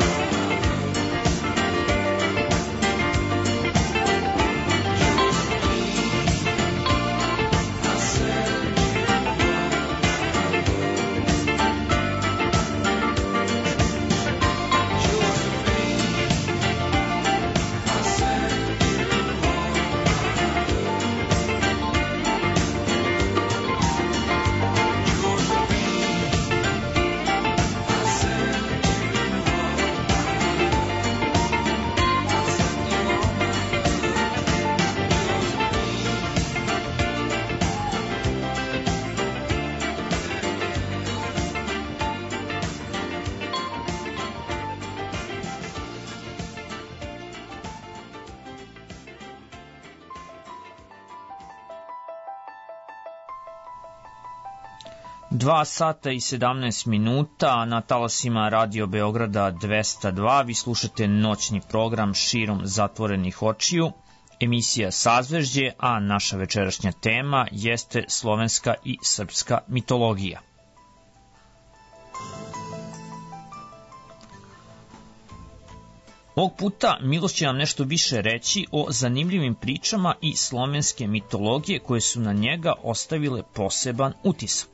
Dva sata i sedamnaest minuta na talasima Radio Beograda dvesta dva. Vi slušate noćni program Širom zatvorenih očiju, emisija Sazvežđe, a naša večerašnja tema jeste slovenska i srpska mitologija. Ovog puta Miloš će nam nešto više reći o zanimljivim pričama i slovenske mitologije koje su na njega ostavile poseban utisak.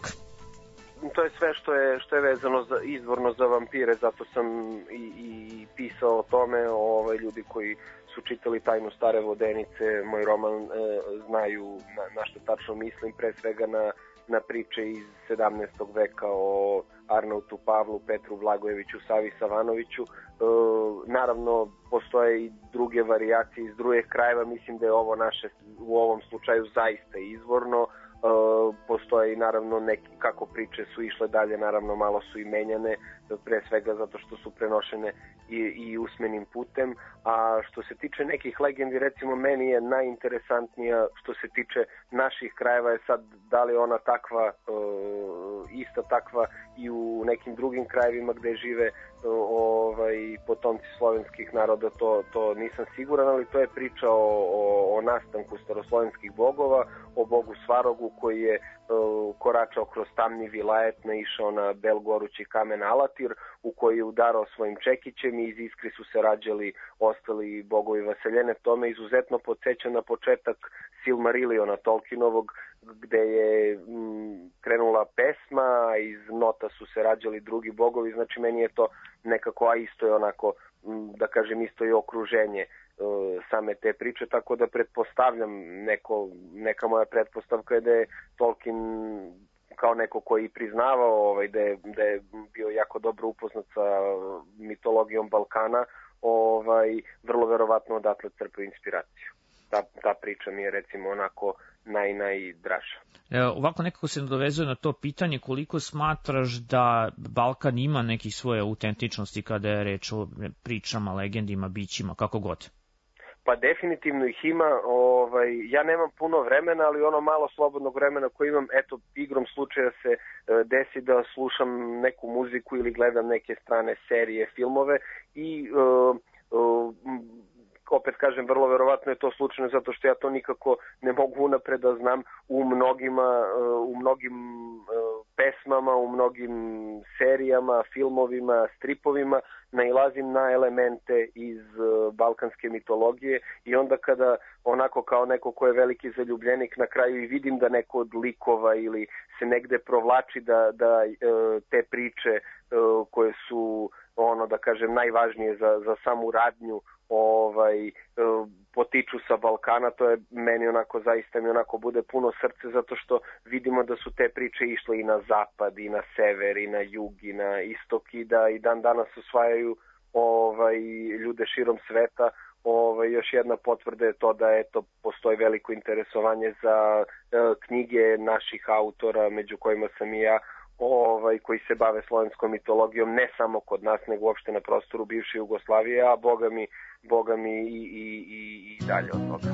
To je sve što je što je vezano za, izvorno za vampire, zato sam i, i pisao o tome. Ovaj, ljudi koji su čitali Tajnu stare vodenice, moj roman, e, znaju na, na što tačno mislim, pre svega na, na priče iz sedamnaestog veka o Arnautu Pavlu, Petru Blagojeviću, Savi Savanoviću. E, naravno, postoje i druge varijacije iz drugih krajeva, mislim da je ovo naše u ovom slučaju zaista izvorno. Uh, postoje i naravno neki, kako priče su išle dalje, naravno malo su i menjane, pre svega zato što su prenošene i, i usmenim putem. A što se tiče nekih legendi, recimo meni je najinteresantnija što se tiče naših krajeva je sad da li ona takva, uh, ista takva i u nekim drugim krajevima gde žive uh, ovaj, potomci slovenskih naroda, to, to nisam siguran, ali to je priča o, o, o nastanku staroslovenskih bogova, o bogu Svarogu koji je uh, koračao kroz tamni vilajet, naišao na belgorući kamen Alatir, u koji je udarao svojim čekićem i iz iskri su se rađali ostali bogovi vaseljene. To me izuzetno podsjeća na početak Silmariliona Tolkienovog, gde je m, krenula pesma, a iz nota su se rađali drugi bogovi, znači meni je to nekako, a isto je onako, m, da kažem, isto je okruženje same te priče, tako da pretpostavljam neko, neka moja pretpostavka je da je Tolkien kao neko koji priznavao ovaj, da, je, da je bio jako dobro upoznat sa mitologijom Balkana, ovaj, vrlo verovatno odatle crpio inspiraciju. Ta, ta priča mi je recimo onako naj, najdraža. E, ovako nekako se nadovezuje na to pitanje koliko smatraš da Balkan ima nekih svoje autentičnosti kada je reč o pričama, legendima, bićima, kako god? Pa definitivno ih ima, ovaj, ja nemam puno vremena, ali ono malo slobodnog vremena koje imam, eto, igrom slučaja se e, desi da slušam neku muziku ili gledam neke strane serije, filmove i e, e, opet kažem, vrlo verovatno je to slučajno zato što ja to nikako ne mogu unapred da znam. U mnogima, u mnogim pesmama, u mnogim serijama, filmovima, stripovima nailazim na elemente iz balkanske mitologije i onda kada onako kao neko ko je veliki zaljubljenik na kraju i vidim da neko od likova ili se negde provlači da, da te priče koje su ono da kažem najvažnije za, za samu radnju ovaj potiču sa Balkana, to je meni onako zaista mi onako bude puno srce zato što vidimo da su te priče išle i na zapad i na sever i na jug i na istok i da i dan danas usvajaju ovaj ljude širom sveta. Ovaj još jedna potvrda je to da eto postoji veliko interesovanje za e, knjige naših autora među kojima sam i ja, ovaj koji se bave slovenskom mitologijom ne samo kod nas nego uopšte na prostoru bivše Jugoslavije, a boga mi, boga mi i, i, i, i dalje od toga.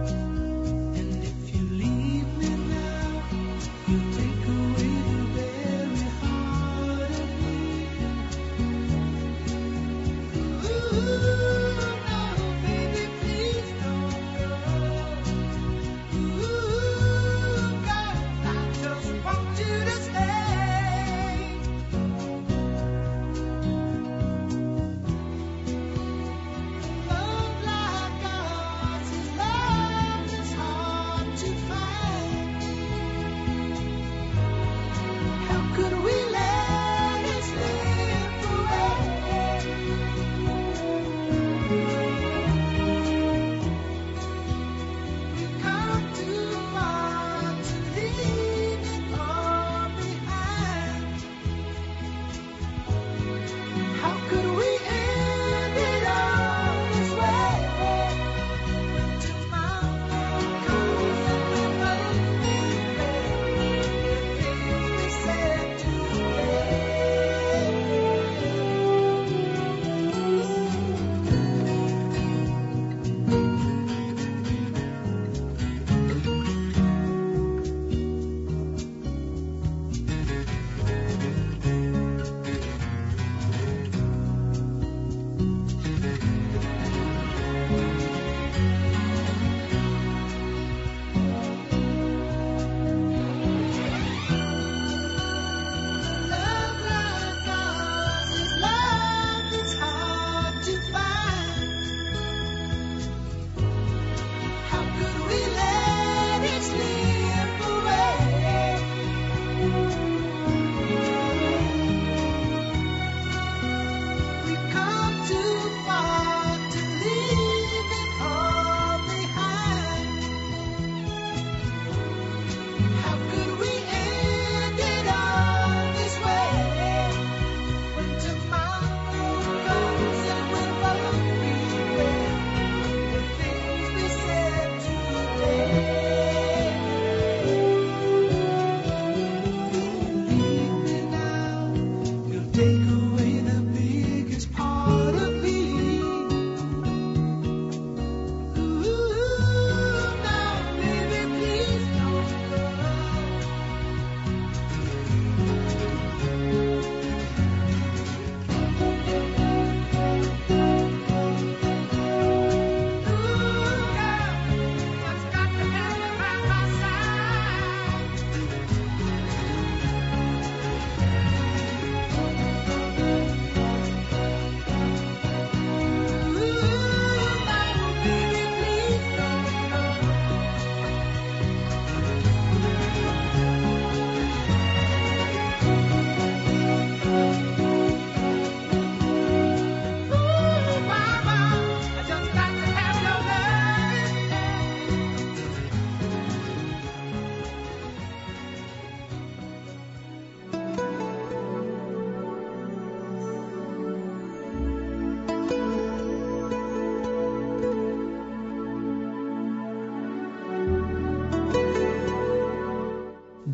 Take away the bed.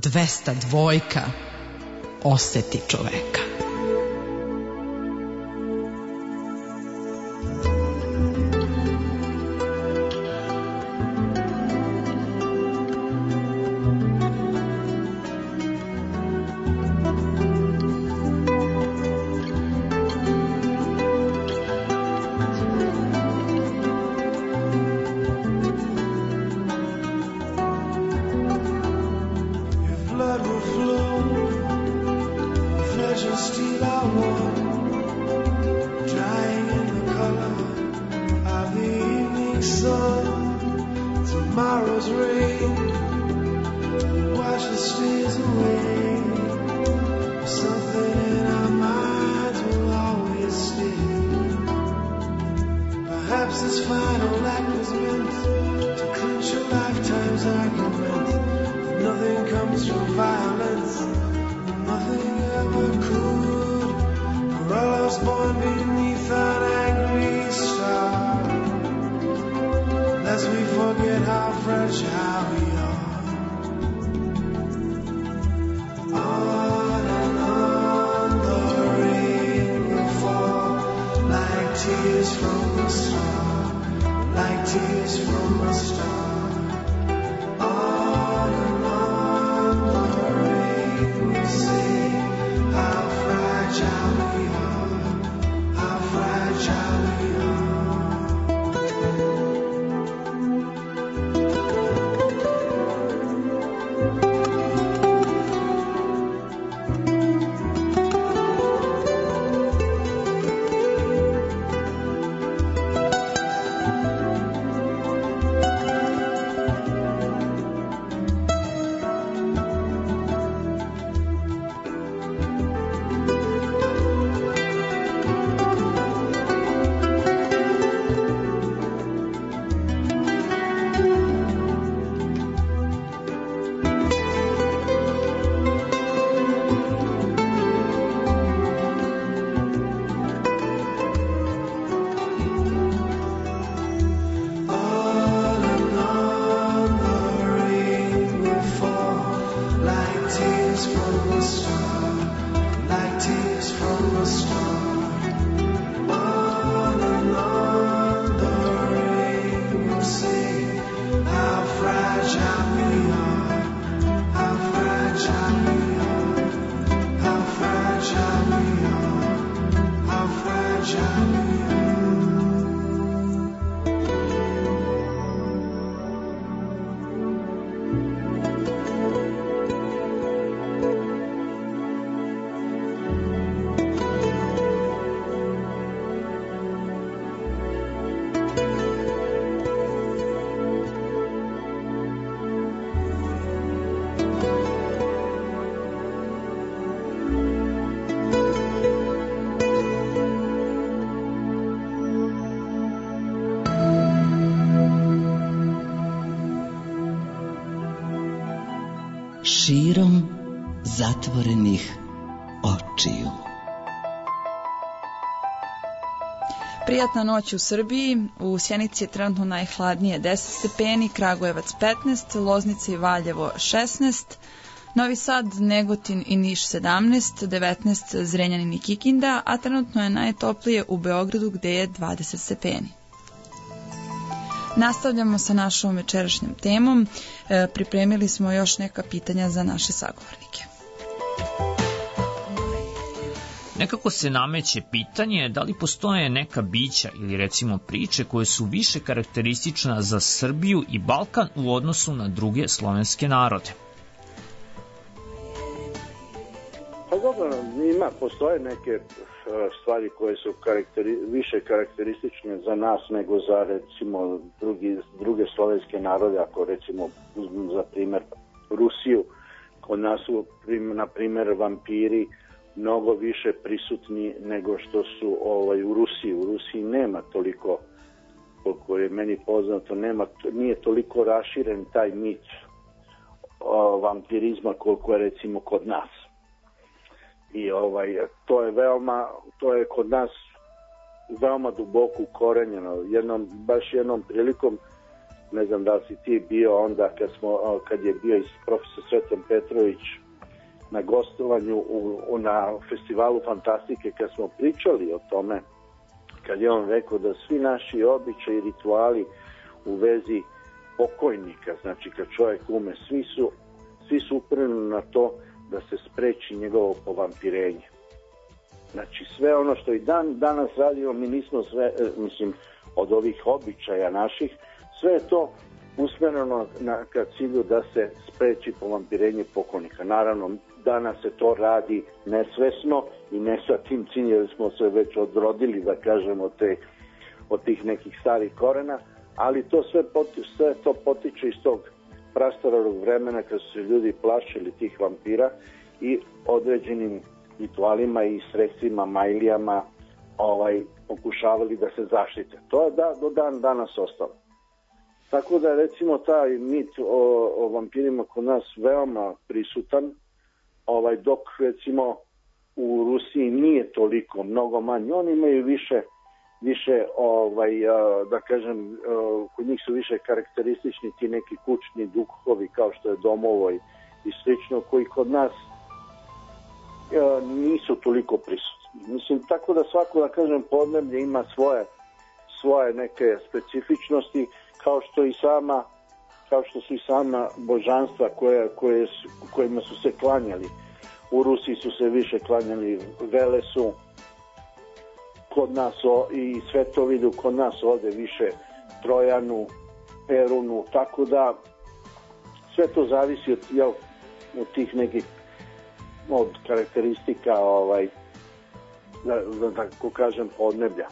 dvesta dvojka oseti čoveka. Širom zatvorenih očiju. Prijatna noć u Srbiji. U Sjenici je trenutno najhladnije deset stepeni, Kragujevac petnaest, Loznica i Valjevo šesnaest, Novi Sad, Negotin i Niš sedamnaest, devetnaest Zrenjanin i Kikinda, a trenutno je najtoplije u Beogradu gde je dvadeset stepeni. Nastavljamo sa našom večerašnjom temom. E, pripremili smo još neka pitanja za naše sagovornike. Nekako se nameće pitanje da li postoje neka bića ili recimo priče koje su više karakteristična za Srbiju i Balkan u odnosu na druge slovenske narode. Pa dobro, ima, postoje neke stvari koje su karakteri, više karakteristične za nas nego za recimo drugi, druge slovenske narode, ako recimo uzmem za primer Rusiju, kod nas su na primer vampiri mnogo više prisutni nego što su ovaj, u Rusiji. U Rusiji nema toliko, koliko je meni poznato, nema, nije toliko raširen taj mit o, vampirizma koliko je recimo kod nas. I ovaj, to je veoma, to je kod nas veoma duboko ukorenjeno. Jednom, baš jednom prilikom ne znam da li si ti bio onda kad, smo, kad je bio i profesor Sretan Petrović na gostovanju u, u, na festivalu Fantastike, kad smo pričali o tome, kad je on rekao da svi naši običaji i rituali u vezi pokojnika, znači kad čovjek ume, svi su, svi su upreni na to da se spreči njegovo povampirenje. Znači sve ono što i dan danas radimo, mi nismo sve, mislim, od ovih običaja naših, sve je to usmjereno na ka cilju da se spreči povampirenje pokojnika. Naravno, danas se to radi nesvesno i ne sa tim ciljem, jer smo se već odrodili, da kažemo, te, od tih nekih starih korena, ali to sve, potiče, sve to potiče iz tog prastarog vremena kad su se ljudi plašili tih vampira i određenim ritualima i sredstvima, majlijama ovaj, pokušavali da se zaštite. To je da, do dan danas ostalo. Tako da recimo taj mit o, o vampirima kod nas veoma prisutan, ovaj, dok recimo u Rusiji nije toliko, mnogo manje. Oni imaju više, više ovaj, da kažem, kod njih su više karakteristični ti neki kućni duhovi kao što je Domovoj i slično, koji kod nas nisu toliko prisutni. Mislim, tako da svako, da kažem, podneblje ima svoje, svoje neke specifičnosti, kao što i sama, kao što su i sama božanstva koje, koje su, kojima su se klanjali. U Rusiji su se više klanjali Velesu, kod nas o, i Svetovidu, kod nas ovde više Trojanu, Perunu, tako da sve to zavisi od, jel, od tih nekih od karakteristika, ovaj, da, da, da ko kažem, podneblja.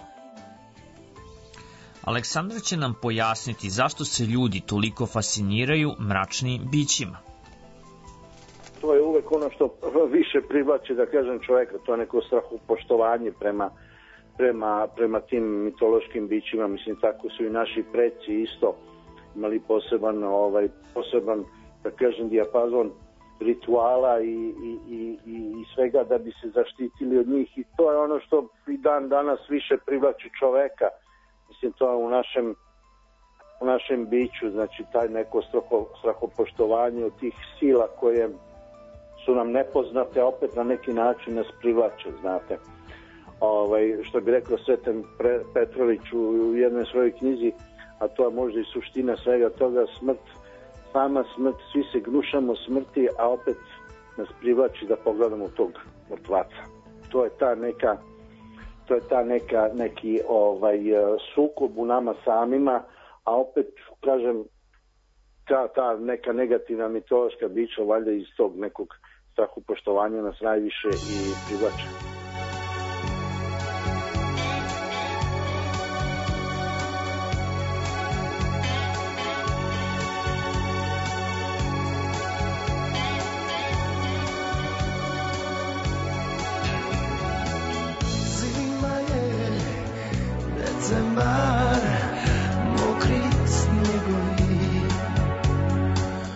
Aleksandra će nam pojasniti zašto se ljudi toliko fasciniraju mračnim bićima. To je uvek ono što više privlači, da kažem, čoveka, to je neko strahopoštovanje prema, prema, prema tim mitološkim bićima. Mislim, tako su i naši preci isto imali poseban, ovaj, poseban, da kažem, dijapazon rituala i, i, i, i svega da bi se zaštitili od njih, i to je ono što i dan danas više privlači čoveka. Mislim, to je u našem, u našem biću, znači taj neko straho, strahopoštovanje od tih sila koje su nam nepoznate, opet na neki način nas privlače, znate. Ovaj, što bi rekao Sretan Petrović u jednoj svojoj knjizi, a to je možda i suština svega toga, smrt, sama smrt, svi se gnušamo smrti, a opet nas privlači da pogledamo tog mrtvaca. To je ta neka, to je ta neka, neki ovaj, sukob u nama samima, a opet, kažem, ta, ta neka negativna mitološka bića, valjda iz tog nekog strahopoštovanja nas najviše i privlače. Decembar, mokri snjegovi,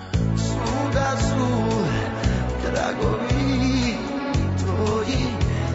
svuda su tragovi tvoji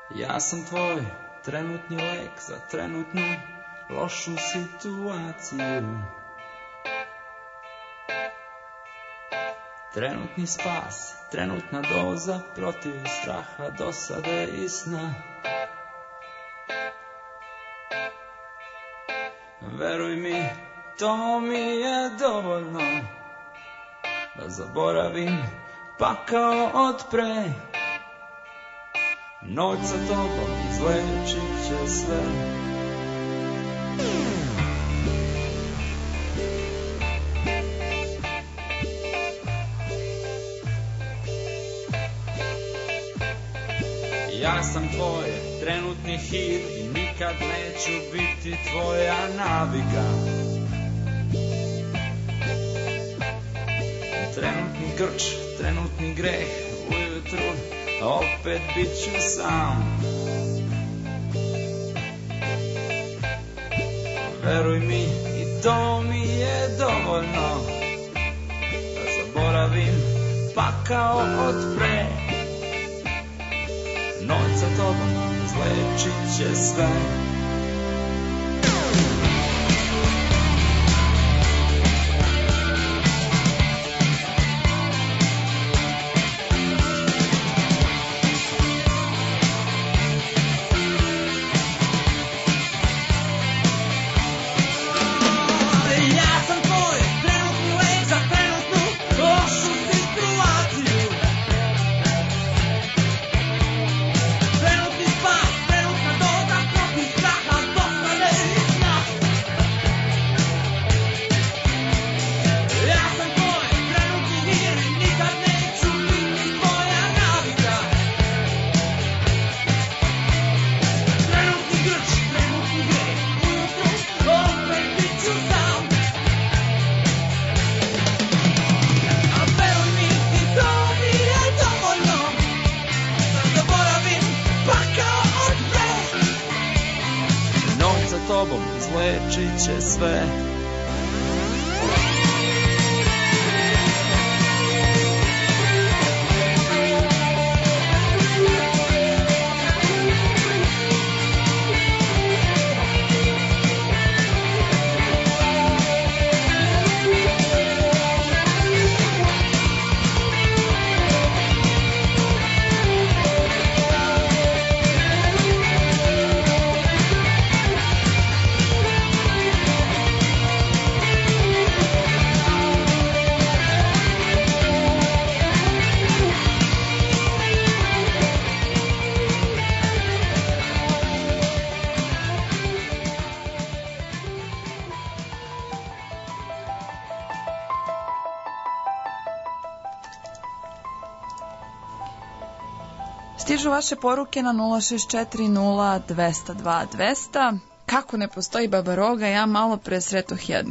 Ja sam tvoj trenutni lek za trenutnu lošu situaciju. Trenutni spas, trenutna doza protiv straha, dosade i sna. Veruj mi, to mi je dovoljno da zaboravim pakao od pre. Noć sa tobom izlečit će sve. Ja sam tvoj trenutni hit i nikad neću biti tvoja navika. Trenutni grč, trenutni greh, ujutru opet bit ću sam. Veruj mi, i to mi je dovoljno da zaboravim pakao od pre. Noć sa tobom izlečit će sve. Izlečit će sve. Stižu vaše poruke na nula šest četiri nula dva nula dva dva nula nula. Kako ne postoji baba roga, ja malo pre sretoh jednu.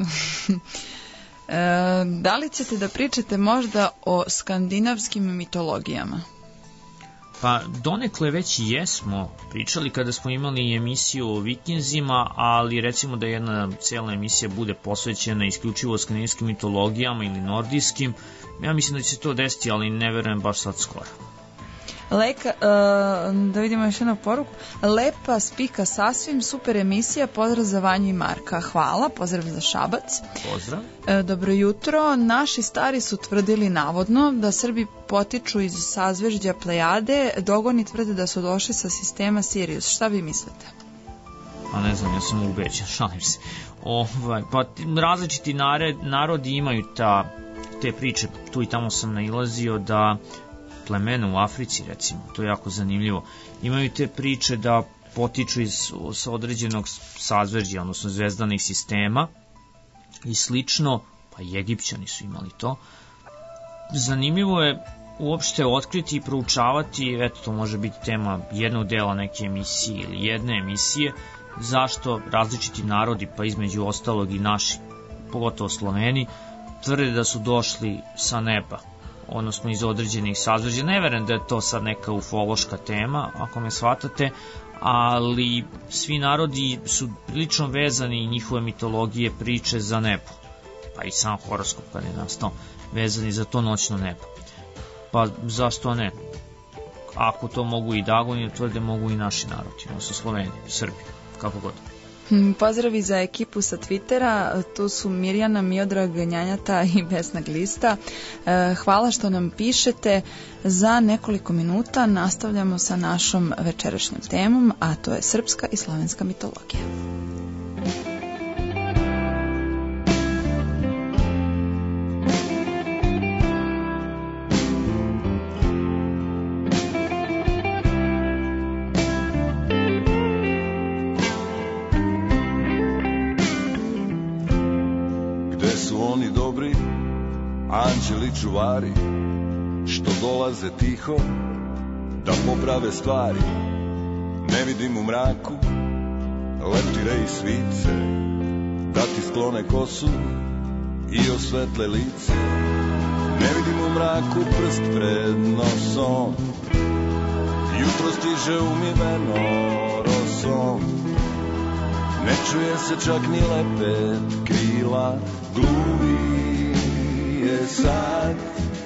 e, da li ćete da pričate možda o skandinavskim mitologijama? Pa donekle već i jesmo pričali kada smo imali emisiju o vikinzima, ali recimo da jedna cijela emisija bude posvećena isključivo skandinavskim mitologijama ili nordijskim. Ja mislim da će se to desiti, ali ne verujem baš sad skoro. Leka, uh, da vidimo još jednu poruku. Lepa spika sasvim, super emisija, pozdrav za Vanju i Marka. Hvala, pozdrav za Šabac. Pozdrav. Uh, dobro jutro. Naši stari su tvrdili navodno da Srbi potiču iz sazvežđa Plejade, dogoni tvrde da su došli sa sistema Sirius. Šta vi mislite? A ne znam, ja sam ubeđen, šalim se. Ovaj, pa različiti nared, narodi imaju ta, te priče, tu i tamo sam nailazio da plemena u Africi, recimo, to je jako zanimljivo, imaju te priče da potiču iz sa određenog sazvežđa, odnosno zvezdanih sistema i slično, pa i Egipćani su imali to. Zanimljivo je uopšte otkriti i proučavati, eto, to može biti tema jednog dela neke emisije ili jedne emisije, zašto različiti narodi, pa između ostalog i naši, pogotovo Sloveni, tvrde da su došli sa neba, odnosno iz određenih sazvežđa. Ne verujem da je to sad neka ufološka tema, ako me shvatate, ali svi narodi su prilično vezani i njihove mitologije priče za nebo, pa i sam horoskop kad je nastao vezani za to noćno nebo. Pa zašto ne? ako to mogu i Dagoni, tvrde mogu i naši narodi, odnosno Sloveni, Srbi, kako god. Pozdravi za ekipu sa Twittera, tu su Mirjana, Miodrag, Njanjata i Vesna Glista. Hvala što nam pišete. Za nekoliko minuta nastavljamo sa našom večerašnjom temom, a to je srpska i slovenska mitologija. Anđeli čuvari što dolaze tiho da poprave stvari, ne vidim u mraku leptire i svice da ti sklone kosu i osvetle lice, ne vidim u mraku prst pred nosom, jutro stiže umiveno rosom, ne čuje se čak ni lepet krila, gluvi je sad.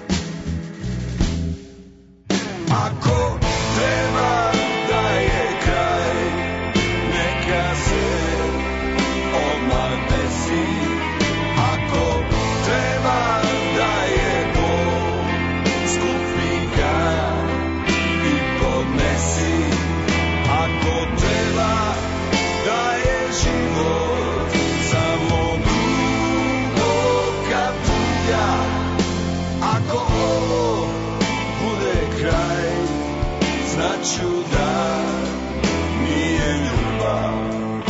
Ako treba da je kraj, neka se odmah desi. Ako treba da je bol, skupi ga i podnesi. Ako treba da je život samo duboka tuga, ako ovo bude kraj, znaću da nije ljubav.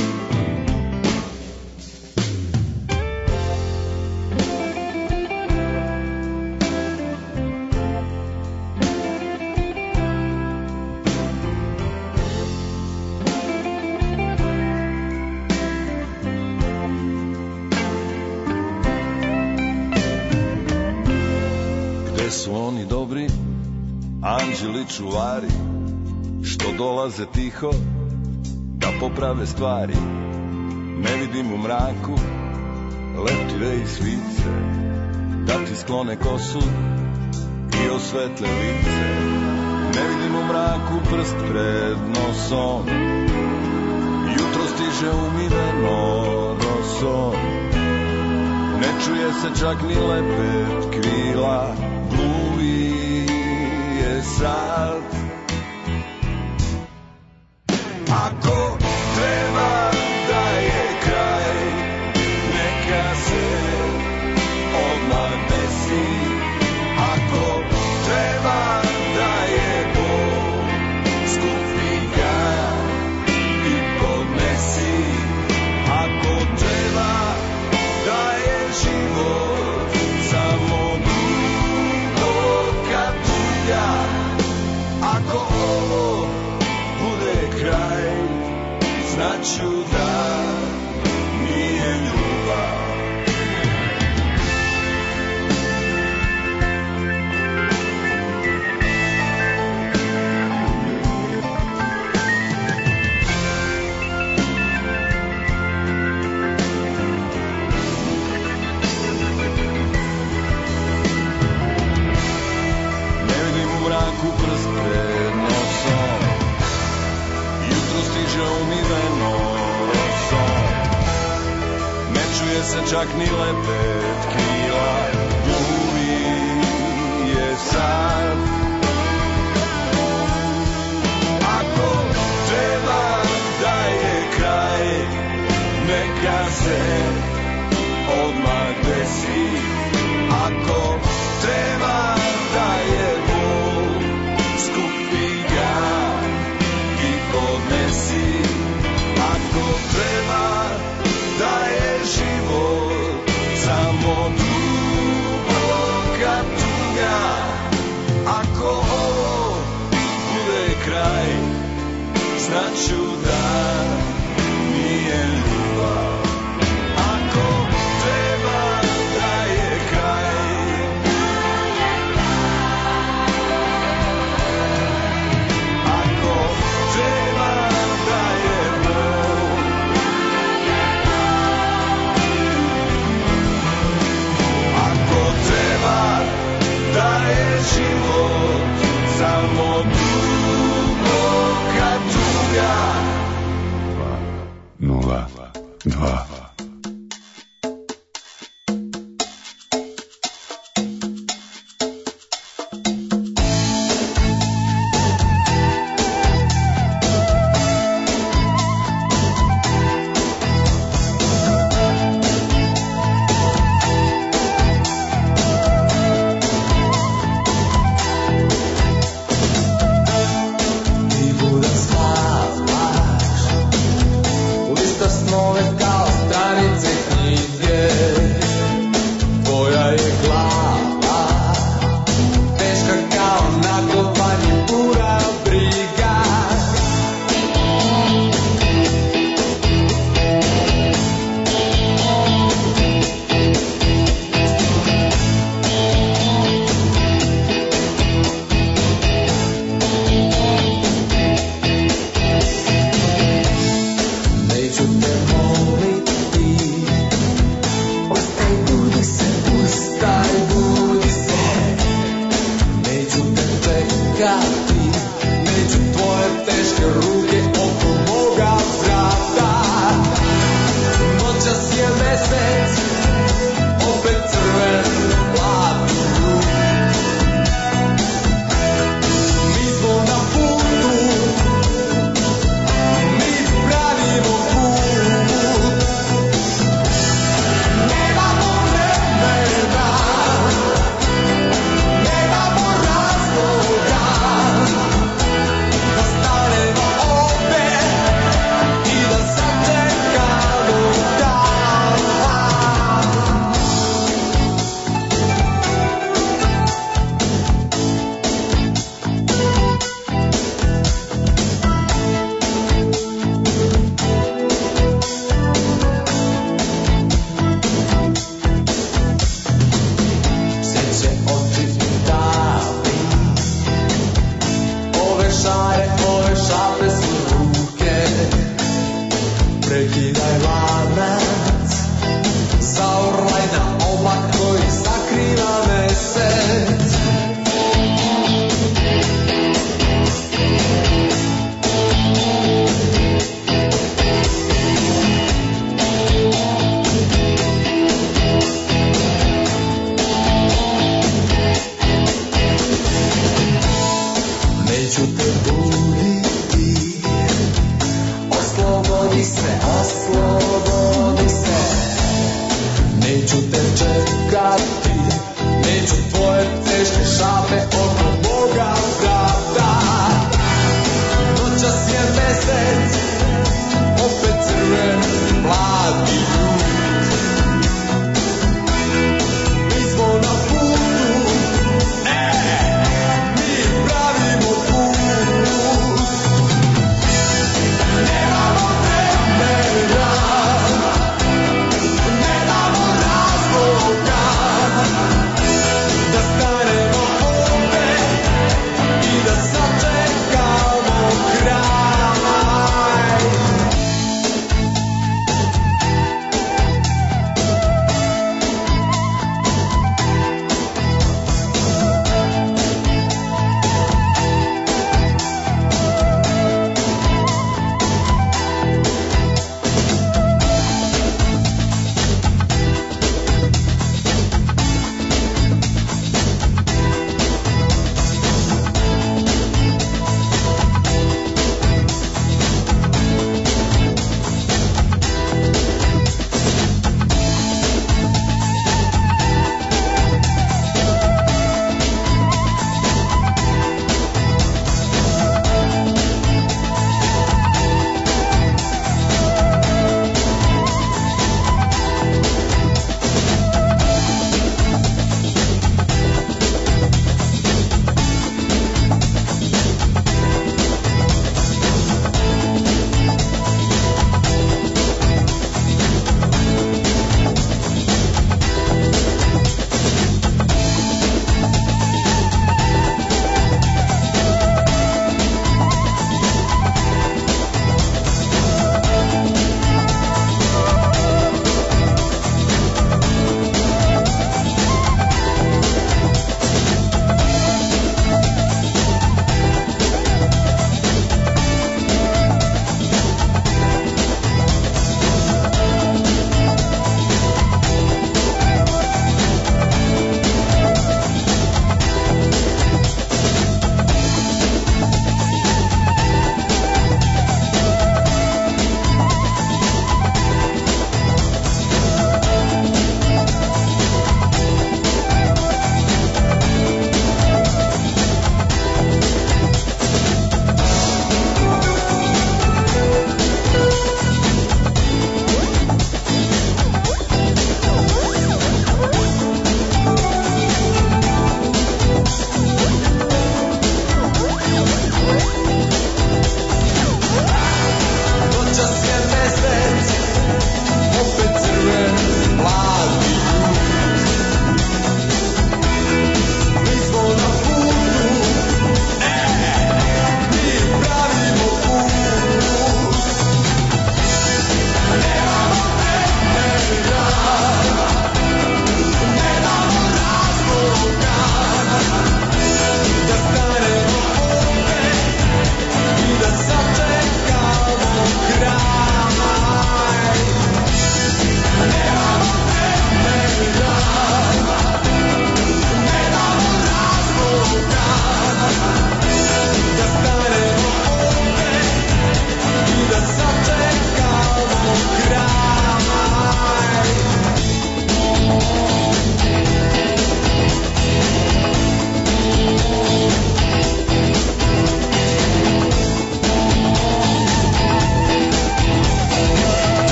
Gde su oni dobri, anđeli čuvari, što dolaze tiho da poprave stvari, ne vidim u mraku leptire i svice da ti sklone kosu i osvetle lice, ne vidim u mraku prst pred nosom, jutro stiže umiveno rosom, ne čuje se čak ni lepet krila, gluvi je sad. Ako treba da je kraj, neka se odmah desi. Ako treba da je bol, skupi ga i podnesi. Ako treba da je život samo duboka tuga, ako ovo bude kraj, znaću da nije ljubav. Ne vidim u mraku prst pred nosom, jutro stiže umiveno rosom, ne čuje se čak ni lepet krila, gluvi je sad. Ako treba da je kraj, neka se odmah desi. Ako treba da je bol, skupi ga i podnesi. Ako treba da je život samo duboka tuga, ako ovo bude kraj, znaću da nije ljubav. Ako treba da je kraj, ako treba da je bol, ako treba da je život samo duboka tuga. Nula, dva.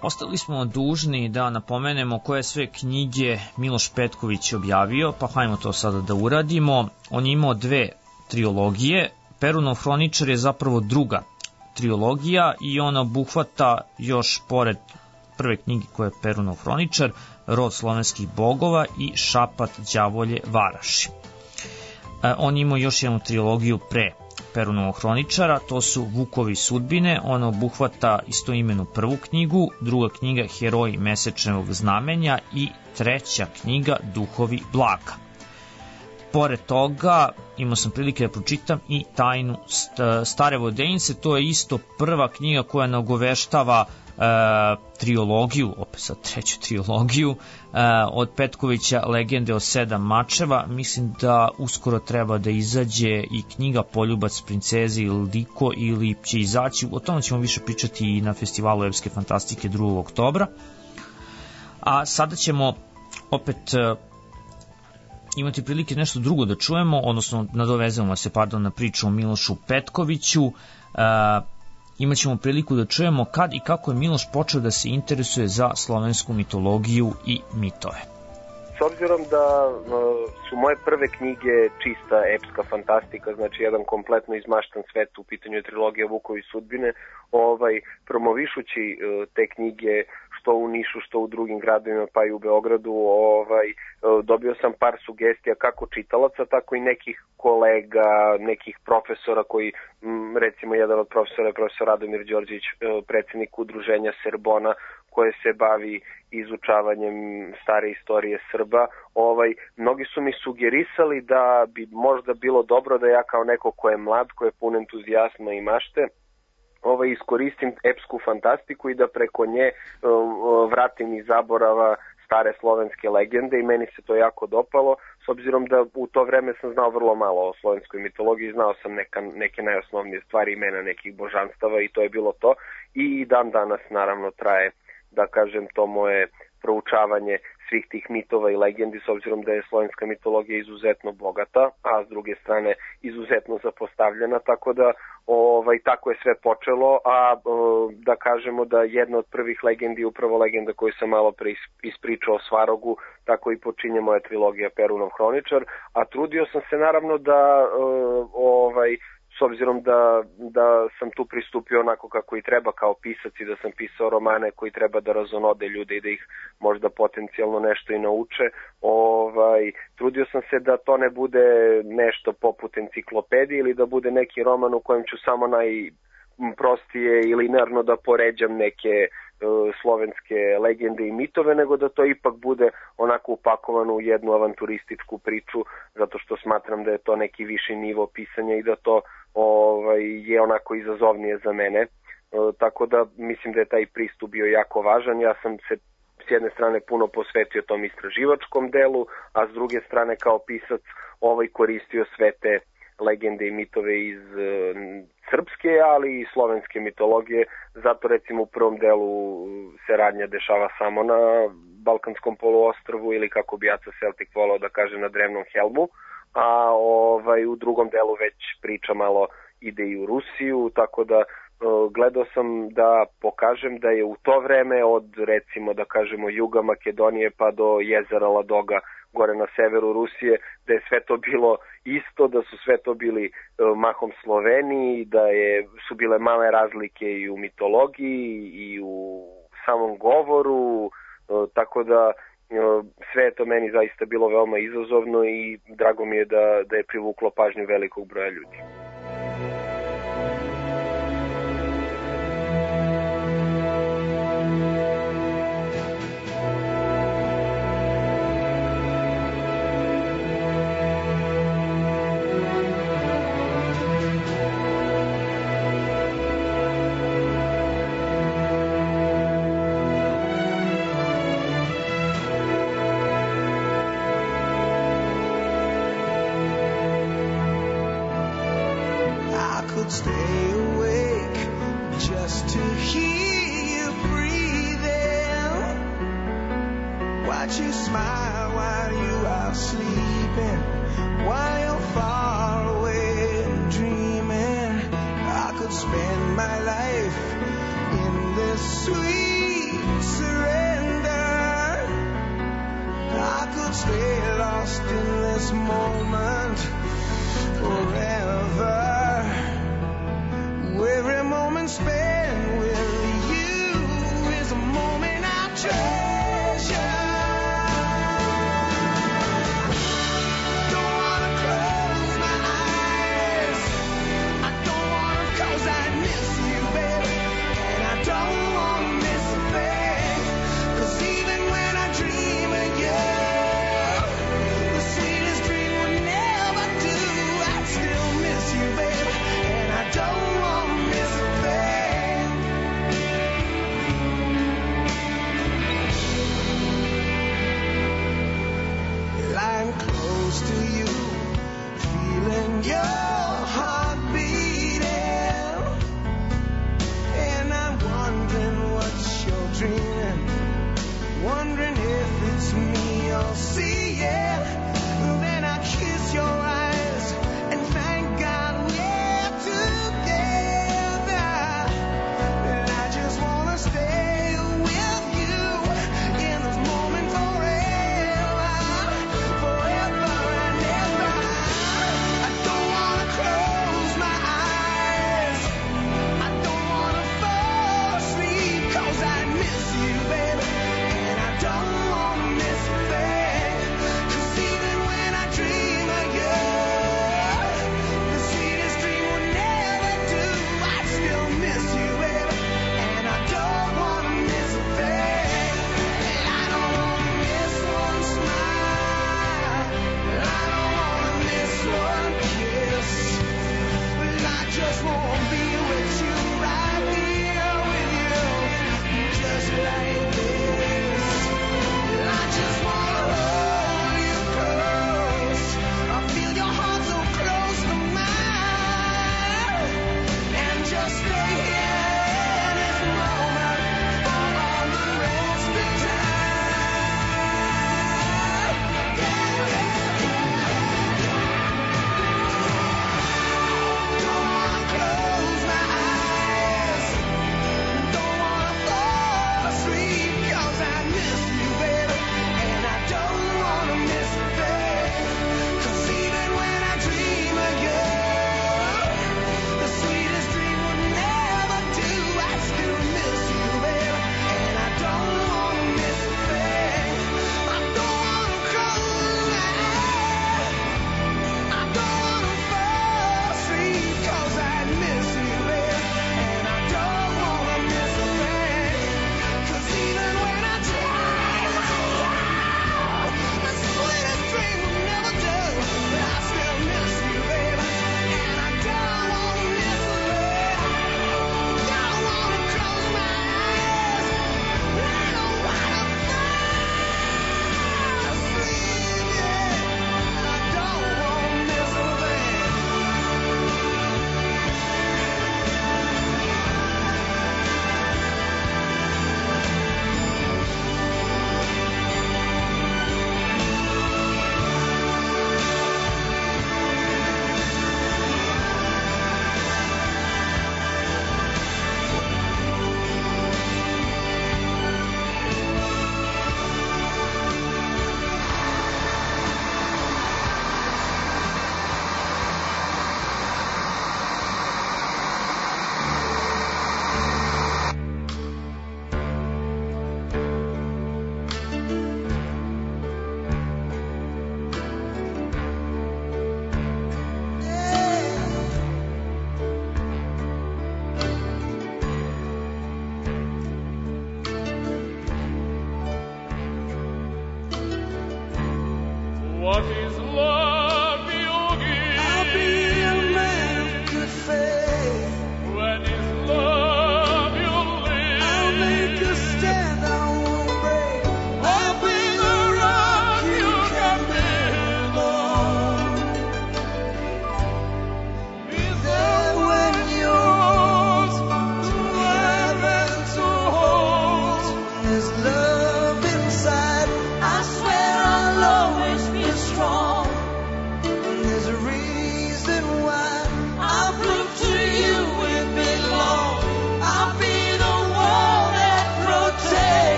Ostali smo dužni da napomenemo koje sve knjige Miloš Petković objavio, pa hajmo to sada da uradimo. On je imao dve trilogije. Perunov hroničar je zapravo druga trilogija i ona obuhvata još pored prve knjige koja je Perunov hroničar, Rod slovenskih bogova i Šapat đavolje Varaši. E, on je imao još jednu trilogiju pre Perunovog hroničara, to su Vukovi sudbine, ona obuhvata istoimenu prvu knjigu, druga knjiga Heroji mesečevog znamenja i treća knjiga Duhovi blaka. Pored toga, imao sam prilike da pročitam i Tajnu stare vodenice, to je isto prva knjiga koja nagoveštava e, trilogiju, opet sad treću trilogiju, e, od Petkovića Legende o sedam mačeva. Mislim da uskoro treba da izađe i knjiga Poljubac princeze ili Diko, ili će izaći, o tome ćemo više pričati i na festivalu epske fantastike drugog oktobra. A sada ćemo opet imati prilike nešto drugo da čujemo, odnosno nadovezamo se pardon, na priču o Milošu Petkoviću. E, imaćemo priliku da čujemo kad i kako je Miloš počeo da se interesuje za slovensku mitologiju i mitove. S obzirom da su moje prve knjige čista epska fantastika, znači jedan kompletno izmaštan svet, u pitanju je trilogija Vukovi sudbine, ovaj, promovišući te knjige što u Nišu, što u drugim gradovima, pa i u Beogradu, ovaj, dobio sam par sugestija kako čitalaca, tako i nekih kolega, nekih profesora koji, recimo jedan od profesora je profesor Radomir Đorđević, predsjednik udruženja Serbona, koje se bavi izučavanjem stare istorije Srba. Ovaj, mnogi su mi sugerisali da bi možda bilo dobro da ja kao neko ko je mlad, ko je pun entuzijasma i mašte, ovaj, iskoristim epsku fantastiku i da preko nje um, vratim iz zaborava stare slovenske legende i meni se to jako dopalo, s obzirom da u to vreme sam znao vrlo malo o slovenskoj mitologiji, znao sam neka, neke najosnovnije stvari, imena nekih božanstava i to je bilo to. I dan danas naravno traje, da kažem, to moje proučavanje svih tih mitova i legendi, s obzirom da je slovenska mitologija izuzetno bogata, a s druge strane izuzetno zapostavljena, tako da ovaj, tako je sve počelo, a da kažemo da jedna od prvih legendi je upravo legenda koju sam malo pre ispričao o Svarogu, tako i počinje moja trilogija Perunov hroničar, a trudio sam se naravno da ovaj, s obzirom da, da sam tu pristupio onako kako i treba kao pisac i da sam pisao romane koji treba da razonode ljude i da ih možda potencijalno nešto i nauče, ovaj, trudio sam se da to ne bude nešto poput enciklopedije ili da bude neki roman u kojem ću samo najprostije i linearno da poređam neke uh, slovenske legende i mitove, nego da to ipak bude onako upakovano u jednu avanturističku priču, zato što smatram da je to neki viši nivo pisanja i da to ovaj, je onako izazovnije za mene, e, tako da mislim da je taj pristup bio jako važan. Ja sam se s jedne strane puno posvetio tom istraživačkom delu, a s druge strane kao pisac ovaj koristio sve te legende i mitove iz e, srpske, ali i slovenske mitologije. Zato recimo u prvom delu se radnja dešava samo na Balkanskom poluostrvu ili kako bi Aca Celtic volao da kaže na drevnom Helmu, a ovaj, u drugom delu već priča malo ide i u Rusiju, tako da uh, gledao sam da pokažem da je u to vreme od recimo da kažemo juga Makedonije pa do jezera Ladoga gore na severu Rusije, da je sve to bilo isto, da su sve to bili uh, mahom Sloveni, da je, su bile male razlike i u mitologiji i u samom govoru, uh, tako da sve je to meni zaista bilo veoma izazovno i drago mi je da, da je privuklo pažnju velikog broja ljudi. Stay awake just to hear you breathing. Watch you smile while you are sleeping, while you're far away dreaming. I could spend my life in this sweet this moment forever. Every moment spent with you is a moment I'll treasure. Don't wanna close my eyes. I don't wanna 'cause I miss you, baby. And I don't wanna miss a thing. 'Cause even when I dream of you, the sweetest dream will never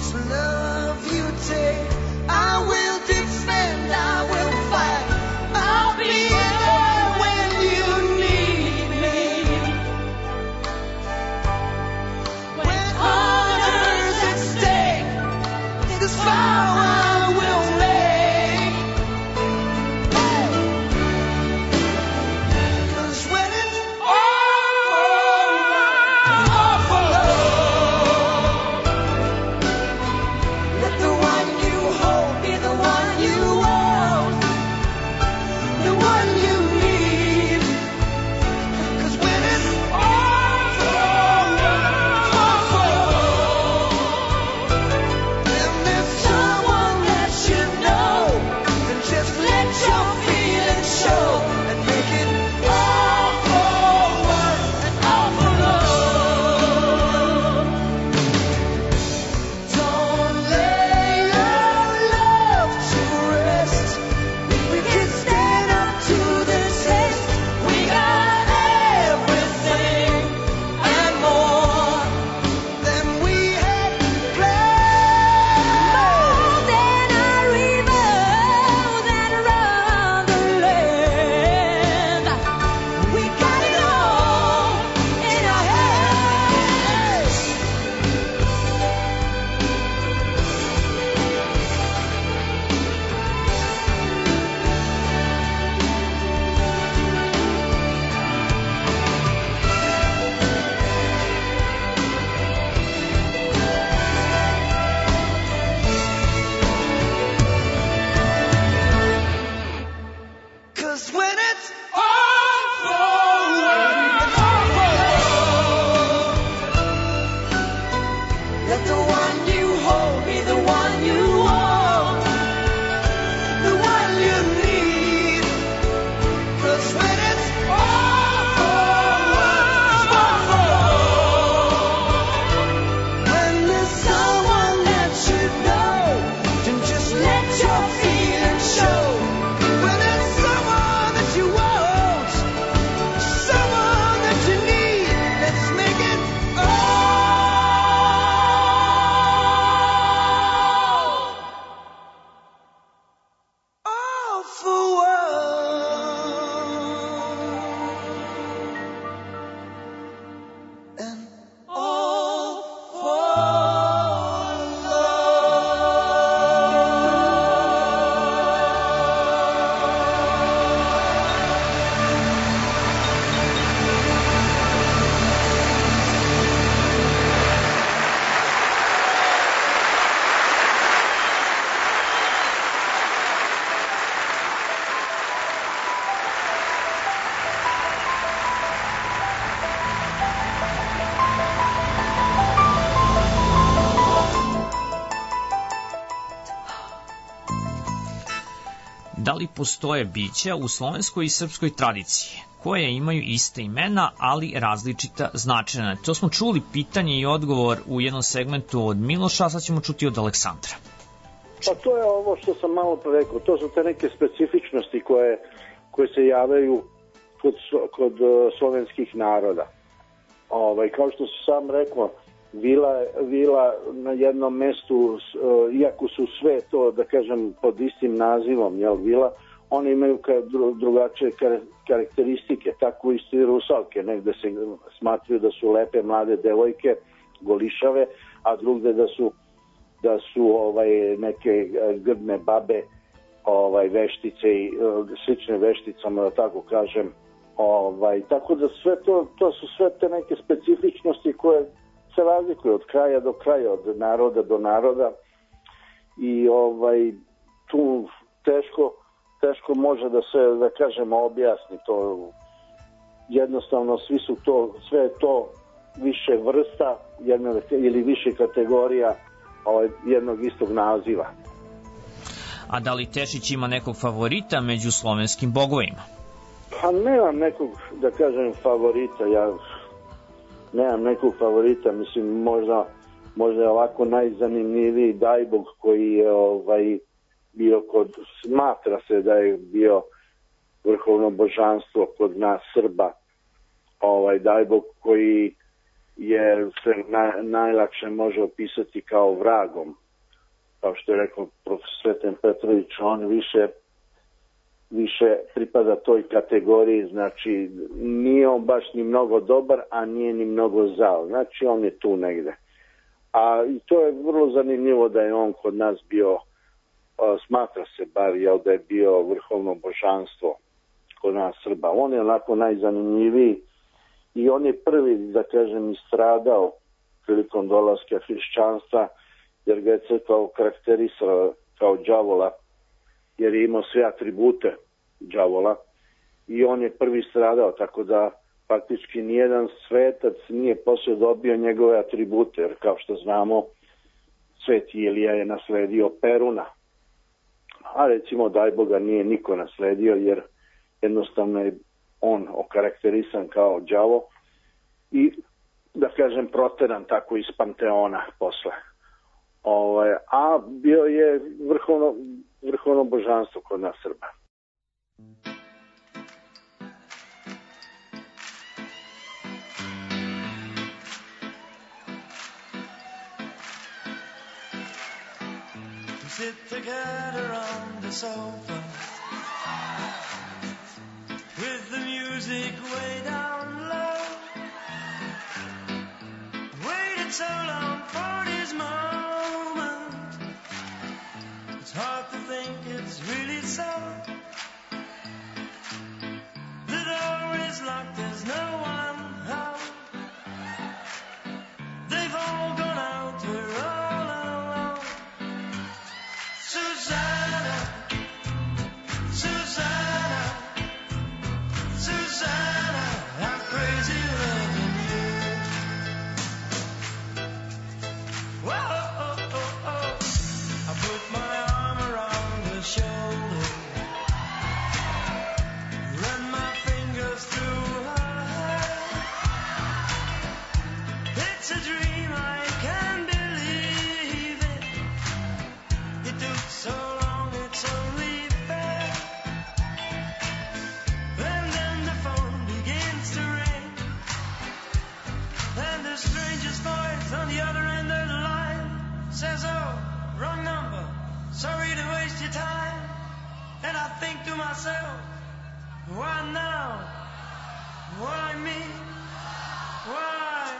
much love you take. I will defend, I will fight. I'll be there when you need me. When honor's at stake, this vow I will make. Cause when it's all, all for love, let the one you hold be the one you want, the one you need. Cause when it's all for love, all for love, then there's someone that you know, then just let your feelings show and make it all for one and all for love. Don't lay your love to rest. We can stand up to the test. We got everything and more than we had planned. More than a river that run the land. We got it all in our hands. Cause when it's all for love, all for love, let the one you hold be the one you want, the one you need. Cause when it's all for love, all for love, when there's someone that you know, then just let your feelings show. When there's someone that you want, someone that you need, let's make it all, all for one and all for Da li postoje bića u slovenskoj i srpskoj tradiciji koje imaju iste imena, ali različita značenja? To smo čuli pitanje i odgovor u jednom segmentu od Miloša, a sad ćemo čuti od Aleksandra. Pa to je ovo što sam malo pre rekao, to su te neke specifičnosti koje, koje se javaju kod, kod uh, slovenskih naroda. Ovaj, kao što si sam rekao, vila, vila na jednom mestu, uh, iako su sve to, da kažem, pod istim nazivom, jel, vila, one imaju ka, dru, drugačije kar, karakteristike, tako isto i rusalke, negde se smatruju da su lepe mlade devojke, golišave, a drugde da su da su ovaj neke grdne babe, ovaj veštice i slične vešticama, da tako kažem. Ovaj tako da sve to to su sve te neke specifičnosti koje se razlikuju od kraja do kraja, od naroda do naroda. I ovaj tu teško teško može da se, da kažemo, objasni to. Jednostavno svi su to, sve je to više vrsta jedna ili više kategorija ovaj, jednog istog naziva. A da li Tešić ima nekog favorita među slovenskim bogovima? Pa nemam nekog, da kažem, favorita. Ja nemam nekog favorita. Mislim, možda, možda je ovako najzanimljiviji Dajbog koji je ovaj, bio kod, smatra se da je bio vrhovno božanstvo kod nas Srba. Ovaj Dajbog koji jer se na, najlakše može opisati kao vragom. Kao što je rekao profesor Sreten Petrović, on više više pripada toj kategoriji, znači nije on baš ni mnogo dobar, a nije ni mnogo zao, znači on je tu negde. A i to je vrlo zanimljivo da je on kod nas bio, smatra se bar, jel, da je bio vrhovno božanstvo kod nas Srba. On je onako najzanimljiviji i on je prvi, da kažem, istradao prilikom dolaska hrišćanstva, jer ga je crkva okarakterisala kao đavola, jer je imao sve atribute đavola i on je prvi stradao, tako da faktički nijedan svetac nije poslije dobio njegove atribute, jer kao što znamo, Sveti Ilija je nasledio Peruna, a recimo daj Boga nije niko nasledio, jer jednostavno je on okarakterisan kao đavo i, da kažem, proteran tako iz Panteona posle. Ovaj, a bio je vrhovno, vrhovno božanstvo kod nas Srba. Sit together on the sofa with the music way down low. Waited so long for this moment. It's hard to think it's really so. The door is locked, there's no one home. They've all gone out, we're all alone. Susanna, Susanna, Susanna, I'm crazy loving you. Whoa, oh, oh, oh. I put my arm around her shoulder, run my fingers through her hair. It's a dream, I can't believe it. It took so long, it's only fair. And then the phone begins to ring, and the stranger's voice on the other end of the line says, oh, wrong number, sorry to waste your time. And I think to myself, why now? Why me? Why?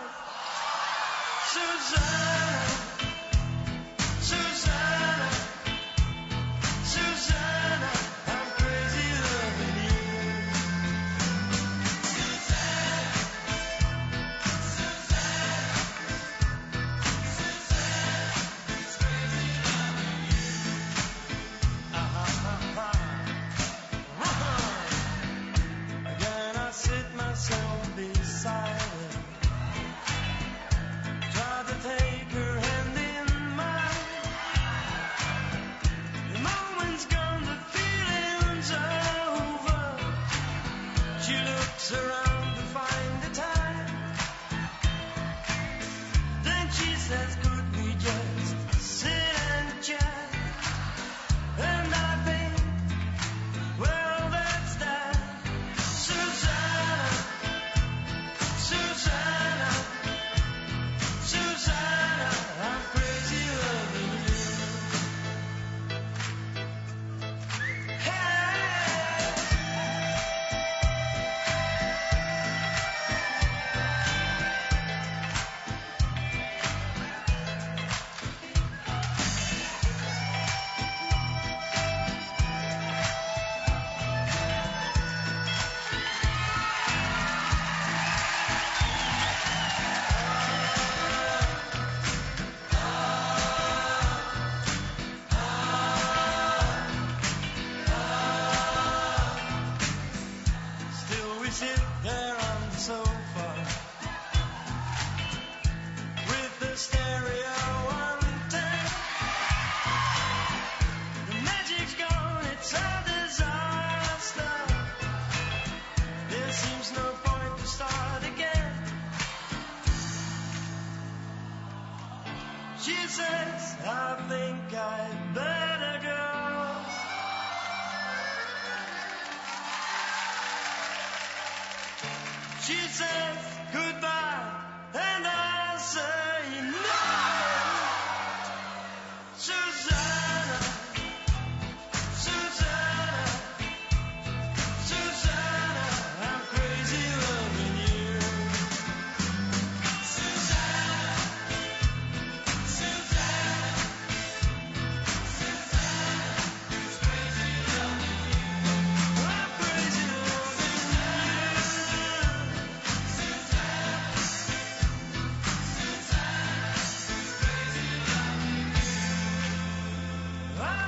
Susanna, Susanna, Susanna, I'm crazy loving you. Susanna, Susanna, Susanna, it's crazy loving you. Ah-ha-ha-ha. Uh-huh. Again I sit myself beside her, try to take her hand.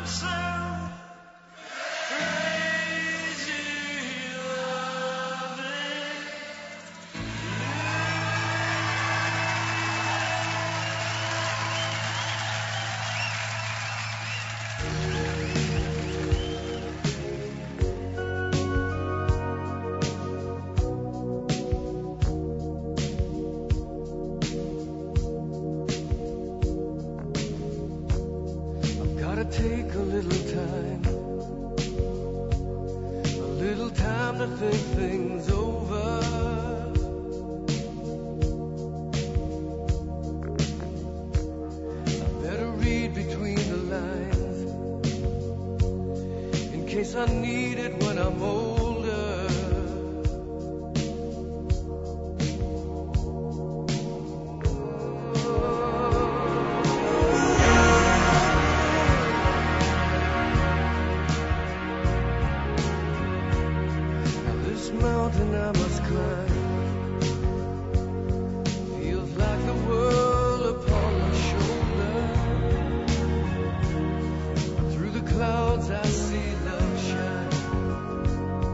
I'm so crazy loving. I've gotta take a little time, a little time to think things over. I better read between the lines in case I need it when I'm older. Now this mountain I must climb feels like the world upon my shoulder. Through the clouds I see love shine.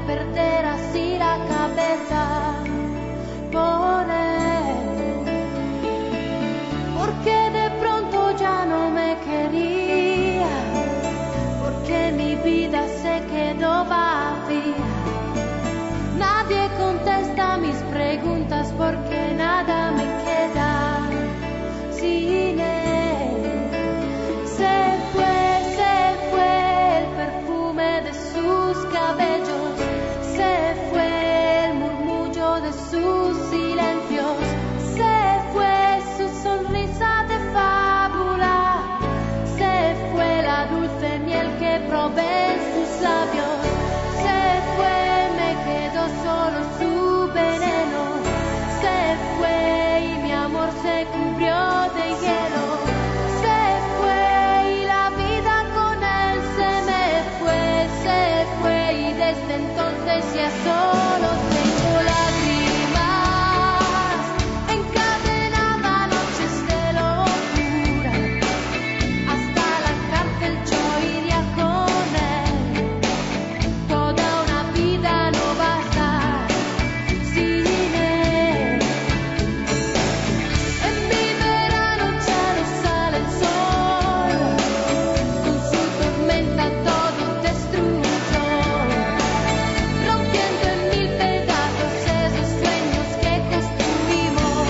perder así la cabeza por él, porque de pronto ya no me quería, porque mi vida se quedó vacía. Nadie contesta mis preguntas porque nada me queda sin él. Se fue, se fue el perfume de sus cabellos, se fue el murmullo de sus silencios, se fue su sonrisa de fábula, se fue la dulce miel que probé en sus labios, se fue, me quedó solo su veneno, se fue y mi amor se cubrió de hielo, se fue y la vida con él se me fue, se fue y desde entonces ya solo tengo lágrimas, encadenada noches de locura, hasta la cárcel yo iría con él, toda una vida no basta sin él. En mi verano ya no sale el sol, con su tormenta todo destruyó, rompiendo en mil pedazos esos sueños que construimos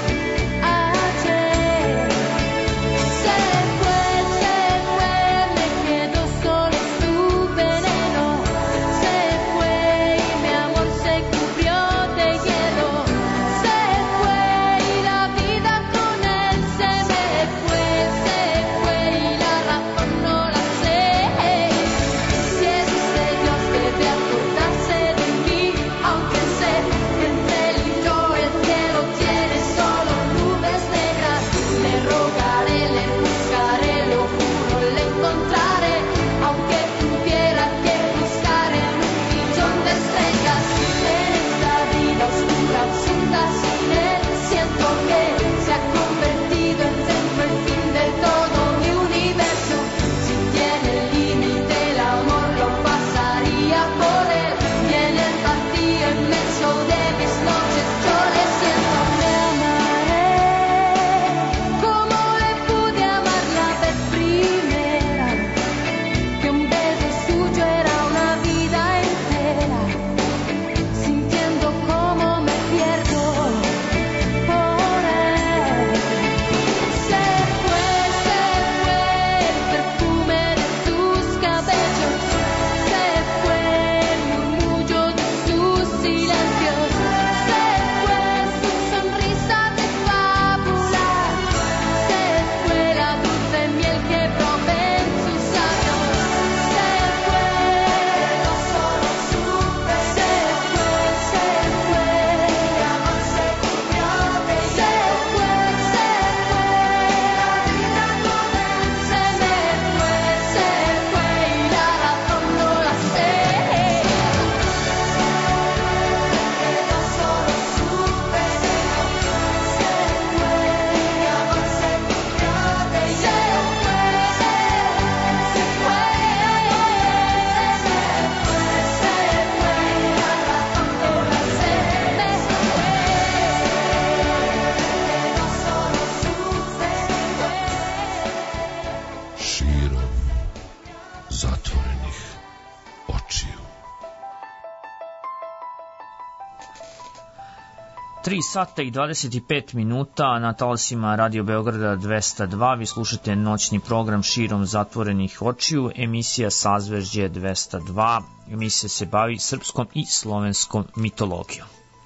ayer. Se fue, se fue, me quedó solo su veneno, se fue y mi amor se cubrió de hielo, se fue y la vida con él se me fue, se fue y la razón no la sé. Si existe Dios debe acordarse de mí, aunque sé que entre él y yo el cielo tiene solo nubes negras. Le rogaré, le buscaré, lo juro, le encontraré, aunque tuviera que buscar en un millón de estrellas. En esta vida oscura, absurda sin él, siento que se ha convertido en centro, el fin de todo mi universo. Si tiene límite el amor lo pasaría por él, y en el vacío inmenso de mis noches yo le siento. Me amaré como le pude amar la vez primera, que un beso suyo era una vida entera, sintiendo cómo me pierdo por él. Se fue, se fue el perfume de sus cabellos, se fue el murmullo de sus silencios, se fue su sonrisa de fábula, se fue la dulce miel que probé en sus labios, se fue, no solo su veneno, se fue, se fue, mi amor se cubrió de hielo, se fue, se fue, la vida con él se me fue, se fue y la razón no la sé. Quedó solo su veneno, se fue, mi amor se cubrió de hielo, se fue, se fue, se fue, se fue y la razón no la sé. Me fue, quedó solo su veneno. Širom zatvorenih očiju. tri sata i dvadeset pet minuta na talasima Radio Beograda dvesta dva. Vi slušate noćni program Širom zatvorenih očiju, emisija Sazvežđe dvesta dva. Emisija se bavi srpskom i slovenskom mitologijom.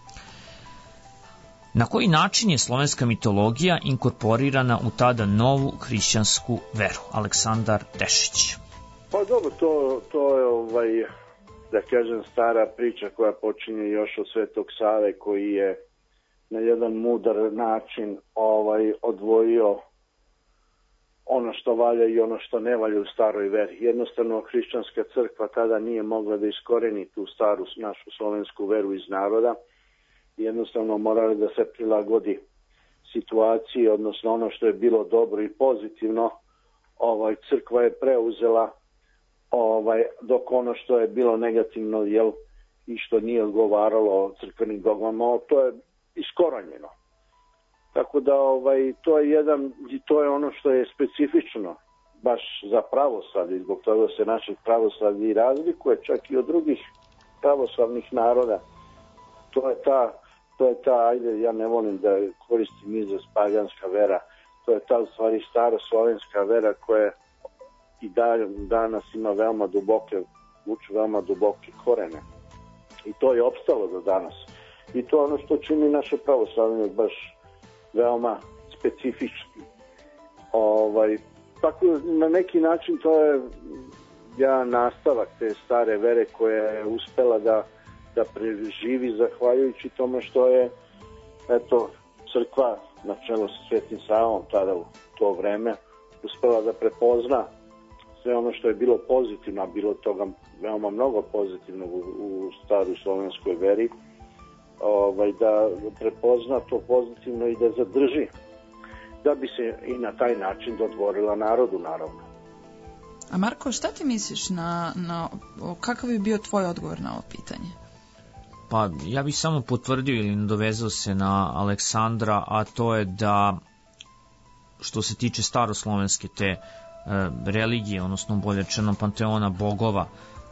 Na koji način je slovenska mitologija inkorporirana u tada novu hrišćansku veru? Aleksandar Tešić. Pa dobro, to, to je ovaj, da kažem, stara priča koja počinje još od Svetog Save, koji je na jedan mudar način ovaj odvojio ono što valja i ono što ne valja u staroj veri. Jednostavno, hrišćanska crkva tada nije mogla da iskoreni tu staru našu slovensku veru iz naroda. Jednostavno morala da se prilagodi situaciji, odnosno ono što je bilo dobro i pozitivno, ovaj, crkva je preuzela, ovaj, dok ono što je bilo negativno, jel, i što nije odgovaralo crkvenim dogmama, to je iskoranjeno. Tako da ovaj, to je jedan, i to je ono što je specifično baš za pravoslavlje, zbog toga se naših pravoslavlje i razlikuje čak i od drugih pravoslavnih naroda. To je ta, to je ta, ajde, ja ne volim da koristim izraz paganska vera, to je ta u stvari staroslovenska vera koja i danas ima veoma duboke, vuče veoma duboke korene. I to je opstalo do danas. I to je ono što čini naše pravoslavlje baš veoma specifički. Ovaj, tako na neki način to je ja nastavak te stare vere koja je uspela da, da preživi zahvaljujući tome što je eto, crkva na čelu sa Svetim Savom tada u to vreme uspela da prepozna sve ono što je bilo pozitivno, a bilo toga veoma mnogo pozitivnog u, u staroj slovenskoj veri, ovaj, da prepozna to pozitivno i da zadrži, da bi se i na taj način dodvorila narodu, naravno. A Marko, šta ti misliš na, na kakav je bio tvoj odgovor na ovo pitanje? Pa ja bih samo potvrdio ili nadovezao se na Aleksandra, a to je da što se tiče staroslovenske te e, religije, odnosno bolje rečeno panteona bogova,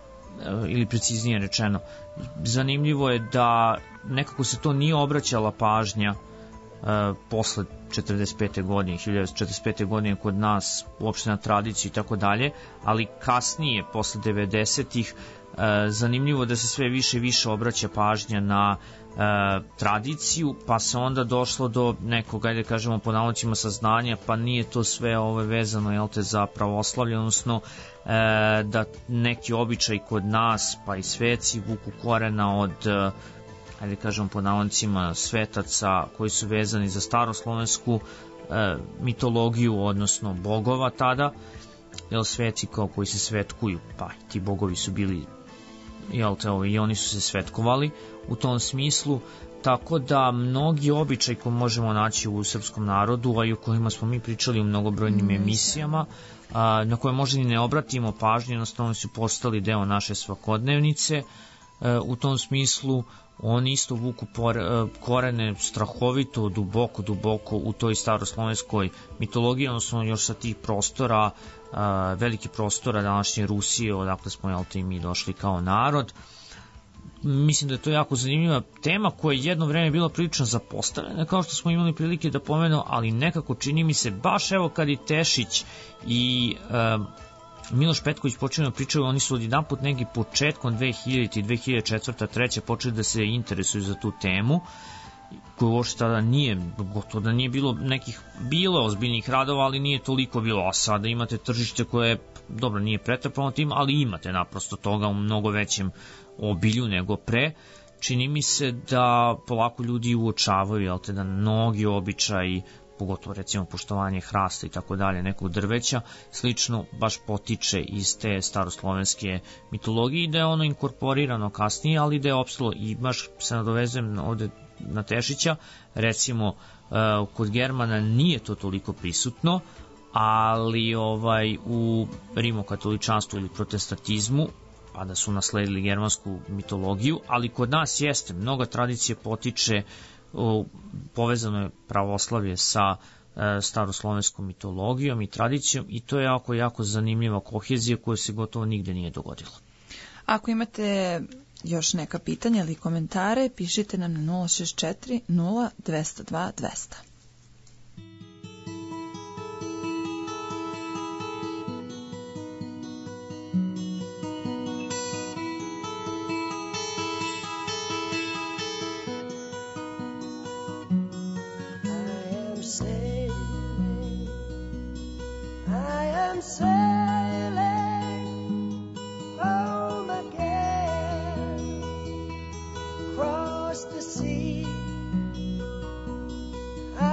e, ili preciznije rečeno, zanimljivo je da nekako se to nije obraćala pažnja e, posle četrdeset pete godine, hiljadu devetsto četrdeset pete godine kod nas, uopšte na tradiciju i tako dalje, ali kasnije, posle devedesetih, e, zanimljivo da se sve više i više obraća pažnja na e, tradiciju, pa se onda došlo do nekog, ajde kažemo po navodnicima, saznanja, pa nije to sve ove vezano, jel te, za pravoslavlje, odnosno e, da neki običaj kod nas, pa i sveci vuku korena od e, ajde kažem po navodnicima svetaca koji su vezani za staroslovensku e, mitologiju, odnosno bogova tada, jel, sveci kao koji se svetkuju, pa ti bogovi su bili, jel te, i oni su se svetkovali u tom smislu, tako da mnogi običaj koji možemo naći u srpskom narodu, a i o kojima smo mi pričali u mnogobrojnim mm. emisijama, a, na koje možda i ne obratimo pažnju, jednostavno su postali deo naše svakodnevnice, e, u tom smislu oni isto vuku korene strahovito, duboko, duboko u toj staroslovenskoj mitologiji, odnosno još sa tih prostora, veliki prostora današnje Rusije, odakle smo, jel te, i mi došli kao narod. Mislim da je to jako zanimljiva tema koja je jedno vreme bila prilično zapostavljena, kao što smo imali prilike da pomenu, ali nekako čini mi se, baš evo kad i Tešić i uh, Miloš Petković počeli da pričaju, oni su odjedanput neki početkom dve hiljadite i dve hiljade četvrte treće počeli da se interesuju za tu temu, koju uopšte tada nije, gotovo da nije bilo nekih, bilo ozbiljnih radova, ali nije toliko bilo, a sada imate tržište koje, dobro, nije pretrpano tim, ali imate naprosto toga u mnogo većem obilju nego pre. Čini mi se da polako ljudi uočavaju, jel te, da mnogi običaji, pogotovo recimo poštovanje hrasta i tako dalje, nekog drveća, slično baš potiče iz te staroslovenske mitologije i da je ono inkorporirano kasnije, ali da je opstalo. I baš se nadovezujem ovde na Tešića, recimo uh, kod Germana nije to toliko prisutno, ali ovaj u rimokatoličanstvu ili protestantizmu, pa da su nasledili germansku mitologiju, ali kod nas jeste, mnoga tradicija potiče, o, povezano je pravoslavlje sa e, staroslovenskom mitologijom i tradicijom, i to je jako, jako zanimljiva kohezija koja se gotovo nigde nije dogodila. Ako imate još neka pitanja ili komentare, pišite nam na nula šest četiri nula dva zero dva dva zero zero. Sailing home again across the sea.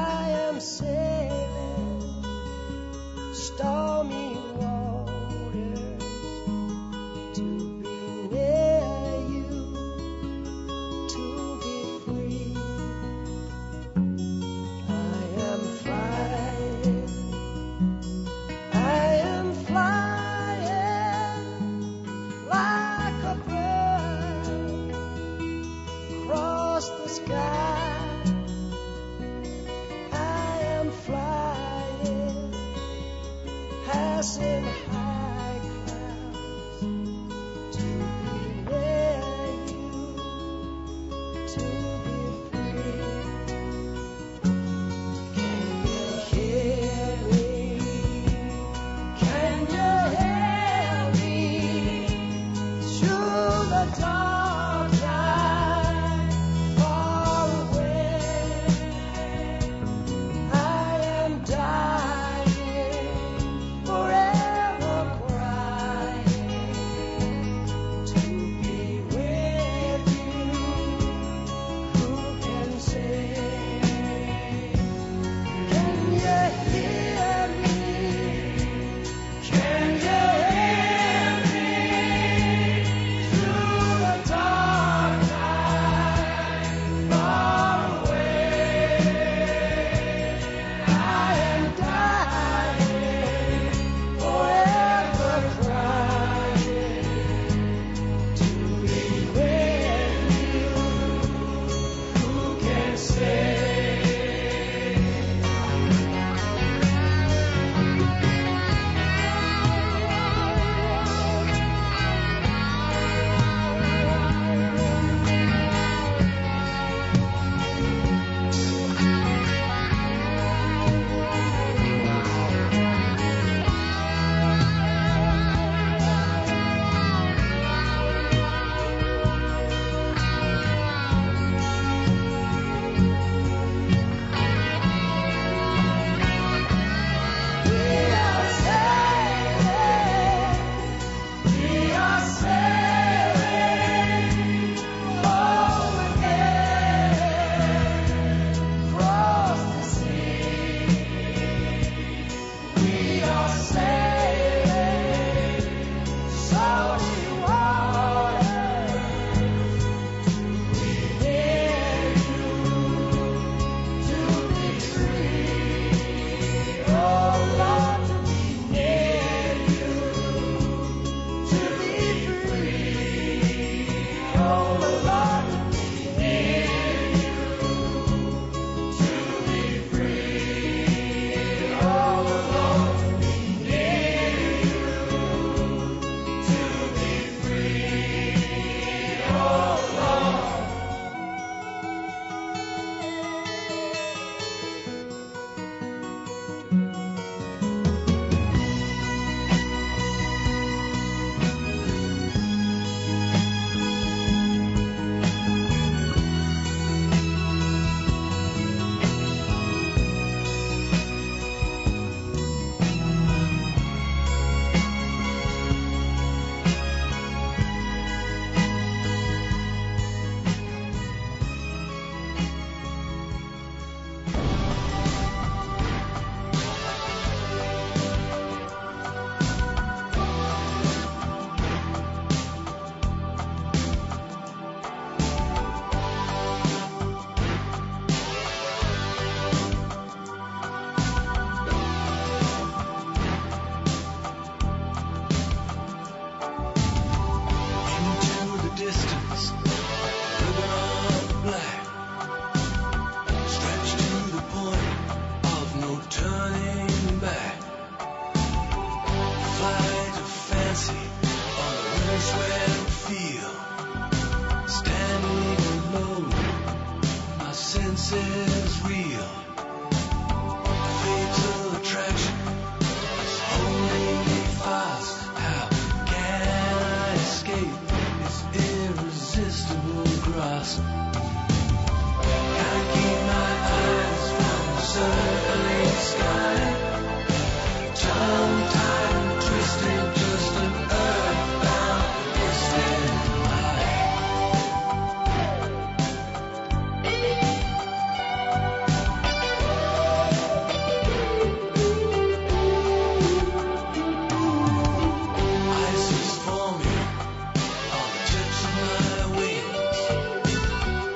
Ice is forming on the tips of my wings.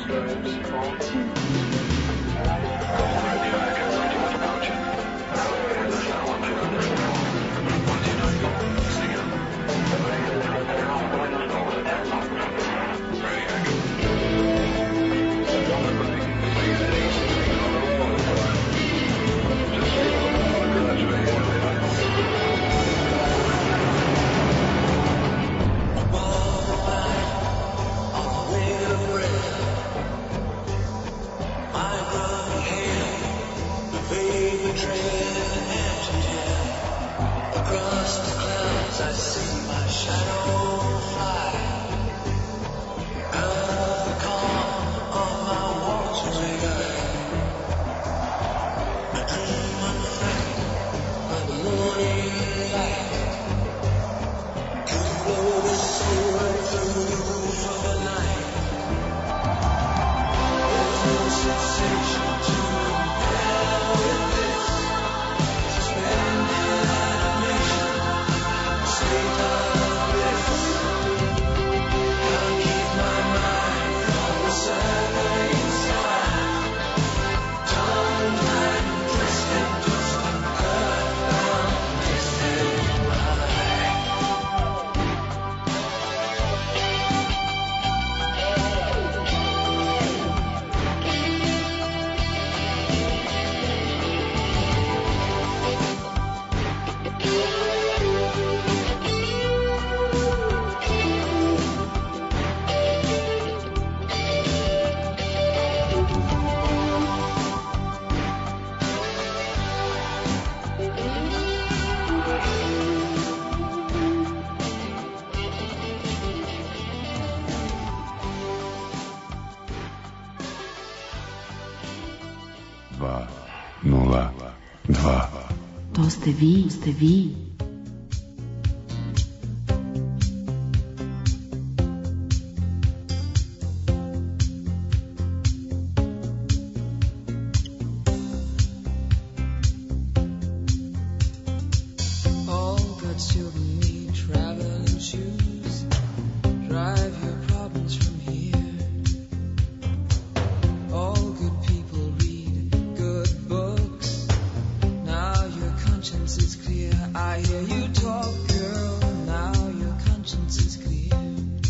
dva, nula, dva. To ste vi, ste vi. All good children need traveling shoes. Drive your problems from here. All good people read good books. Now your conscience is clear. I hear you talk, girl. Now your conscience is clear.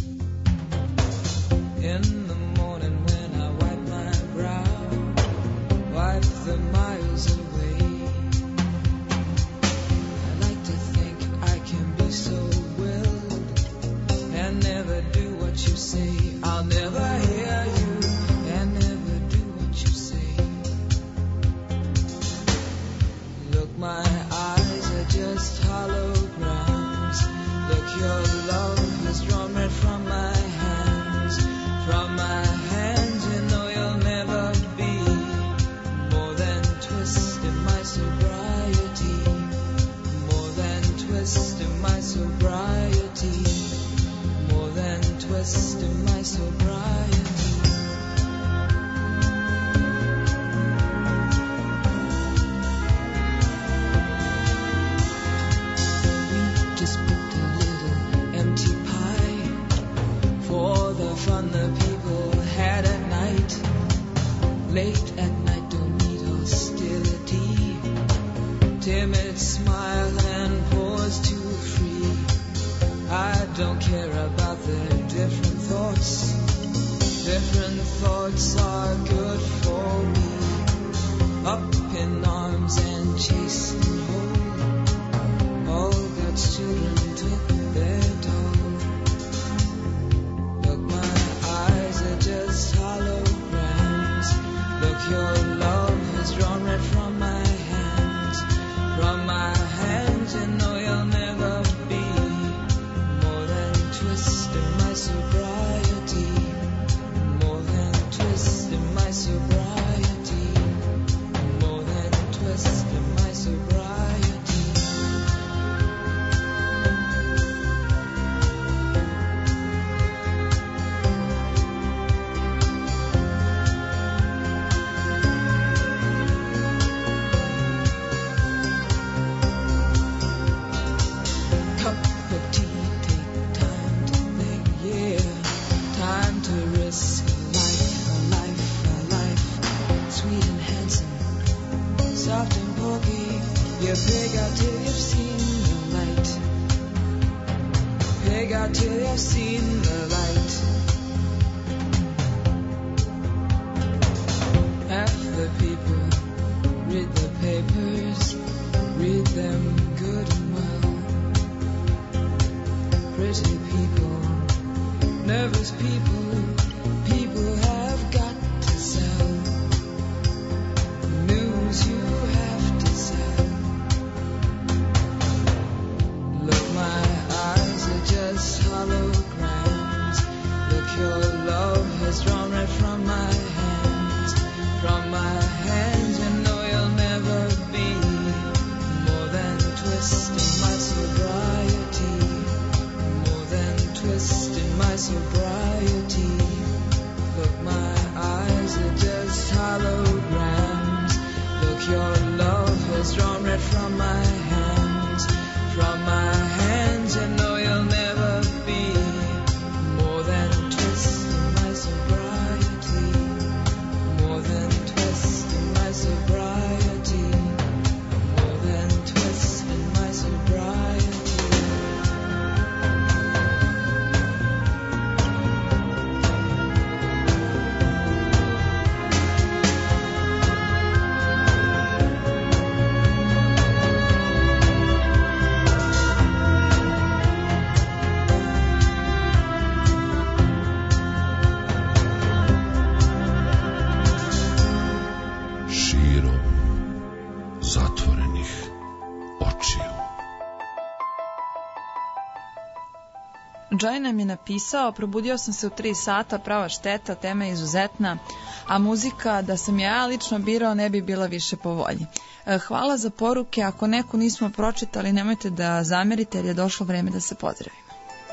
In the morning when I wipe my brow, wipe the miles away. I like to think I can be so willed and never do what you say. I'll never hear you and never do what you say. Look, my eyes are just holograms. Look, your love has drawn red from my hands. From my hands, you know you'll never be more than twist in my sobriety. More than twist in my sobriety. More than twist in my sobriety. We just booked a little empty pie for the fun the people had at night. Late at night, don't need hostility. Timid smile and pause too free. I don't care about their different thoughts. Different thoughts are good for me. Up in arms and chasing home. All God's children took their toll. Look, my eyes are just holograms. Look, your love has drawn red from my hands. From my hands, you know you'll never be more than twist in my sobriety. More than twist in my sobriety. More than twist in my sobriety. out till you've seen the light. Peg out till you've seen the light. Half the people read the papers, read them good and well. Pretty people, nervous people, people have got to sell. News you have to sell. Look, my eyes are just holograms. Look, your love has drawn right from my hands. From my hands, you know you'll never be more than twisting my sobriety. More than twisting my sobriety. Look, my eyes are just holograms. Look, your love has drawn red from my hands. From my hands, you know you'll never be more than twisting my sobriety. More than twisting my sobriety. More than twisting my sobriety. Širom zatvorenih očiju. Joy nam je napisao, probudio sam se u tri sata, prava šteta, tema je izuzetna, a muzika da sam ja lično birao ne bi bila više po volji. E, Hvala za poruke, ako neku nismo pročitali nemojte da zamerite jer je došlo vreme da se pozdravimo.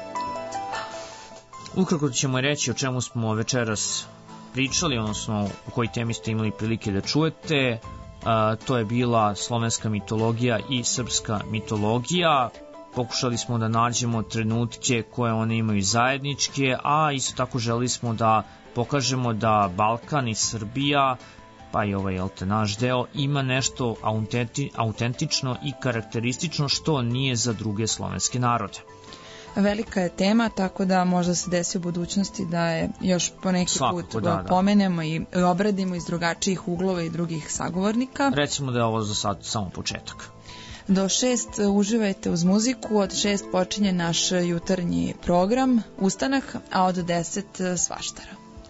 Ukratko ćemo reći o čemu smo večeras pričali, odnosno u kojoj temi ste imali prilike da čujete. A, to je bila slovenska mitologija i srpska mitologija. Pokušali smo da nađemo trenutke koje one imaju zajedničke, a isto tako želeli smo da pokažemo da Balkan i Srbija, pa i ovaj jel te, naš deo, ima nešto autenti, autentično i karakteristično što nije za druge slovenske narode. Velika je tema, tako da možda se desi u budućnosti da je još po neki Svakako, put da, da. pomenemo i obradimo iz drugačijih uglova i drugih sagovornika. Recimo da je ovo za sad samo početak. Do šest uživajte uz muziku, od šest počinje naš jutarnji program Ustanak, a od deset svaštara.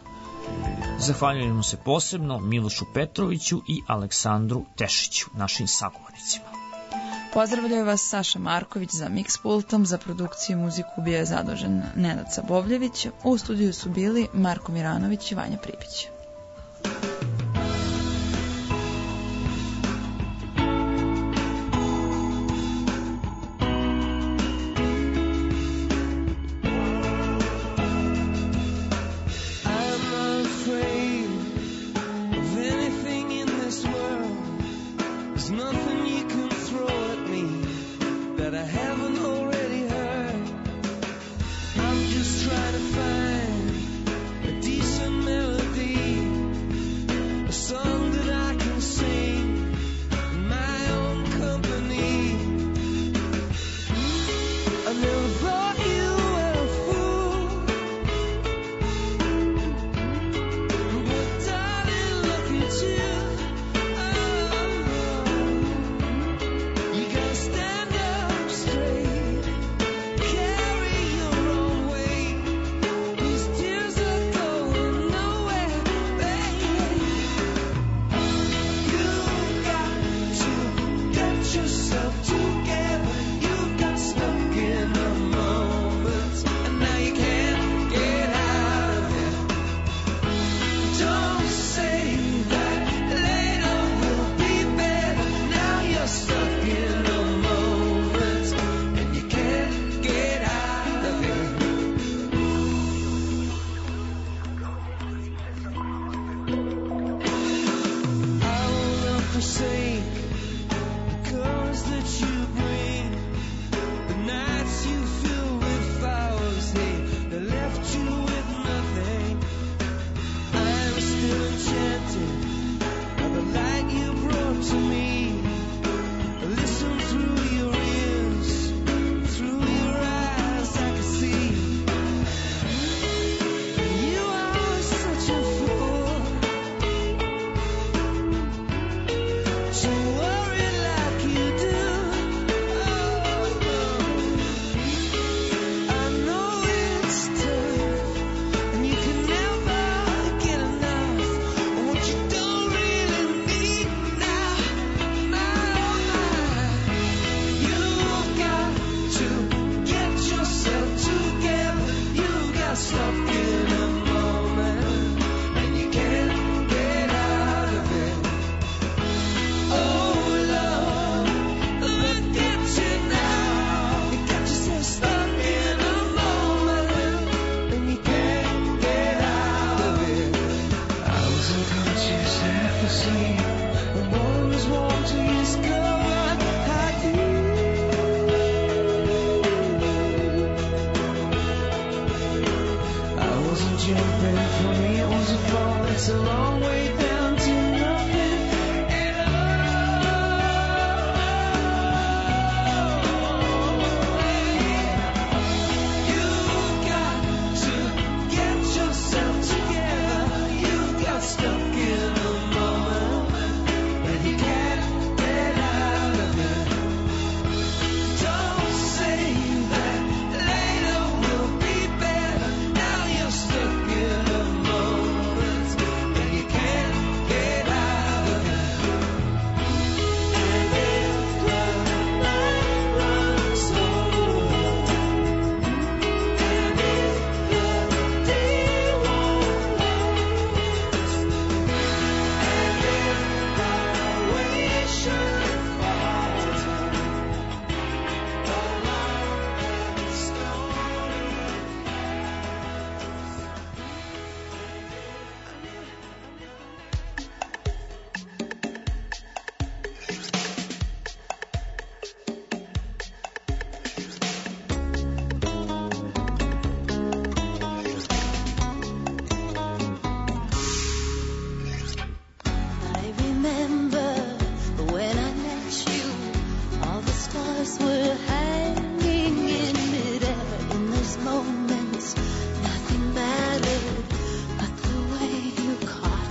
Zahvaljujemo se posebno Milošu Petroviću i Aleksandru Tešiću, našim sagovornicima. Pozdravljaju vas Saša Marković za mix pultom, za produkciju i muziku bio je zadužen Nenad Sabovljević, u studiju su bili Marko Miranović i Vanja Pribić. Light you brought to me. Listen through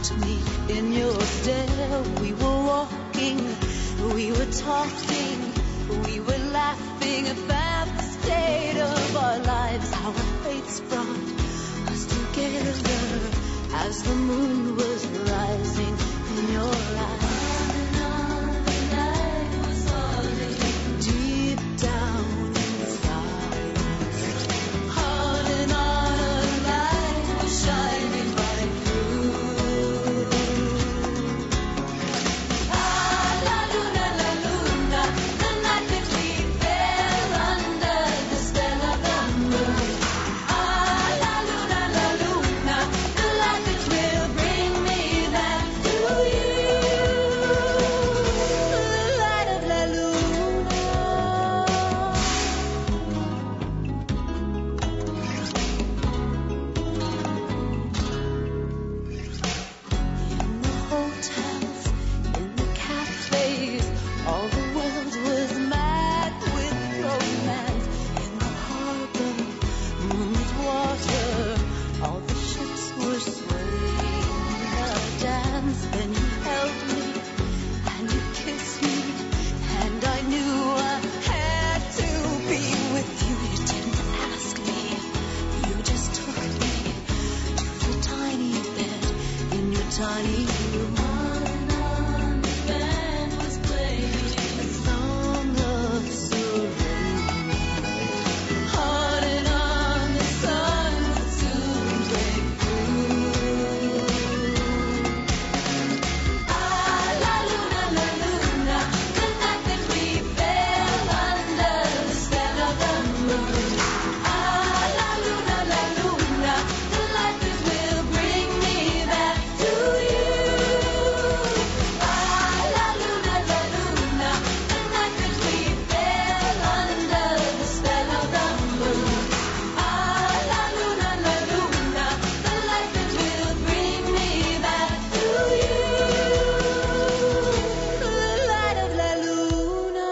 met me in your stair. We were walking, we were talking, we were laughing about the state of our lives, how our fates brought us together as the moon was rising in your eyes. Deep down inside, on and on a light was shining right through. Ah, la luna, la luna, the night that we fell under the spell of the moon. Ah, la luna, la luna, the light that will bring me back to you. The light of la luna. In the hotels, in the cafes, all the world was mad with romance. In the harbor, moonlit water, all the ships were swaying in a dance. Then you held me and you kissed me, and I knew I had to be with you. You didn't ask me, you just took me to the tiny bed in your tiny room. On and on the band was playing a song of surrender. On and on the sun would soon break through. Ah, la luna, la luna, the night that we fell under the spell of the moon. Ah, la luna, la luna, the light that will bring me back to you. Ah, la luna, la luna, the night that we fell under the spell of the moon. Ah, la luna, la luna, the light that will bring me back to you. The light of la luna.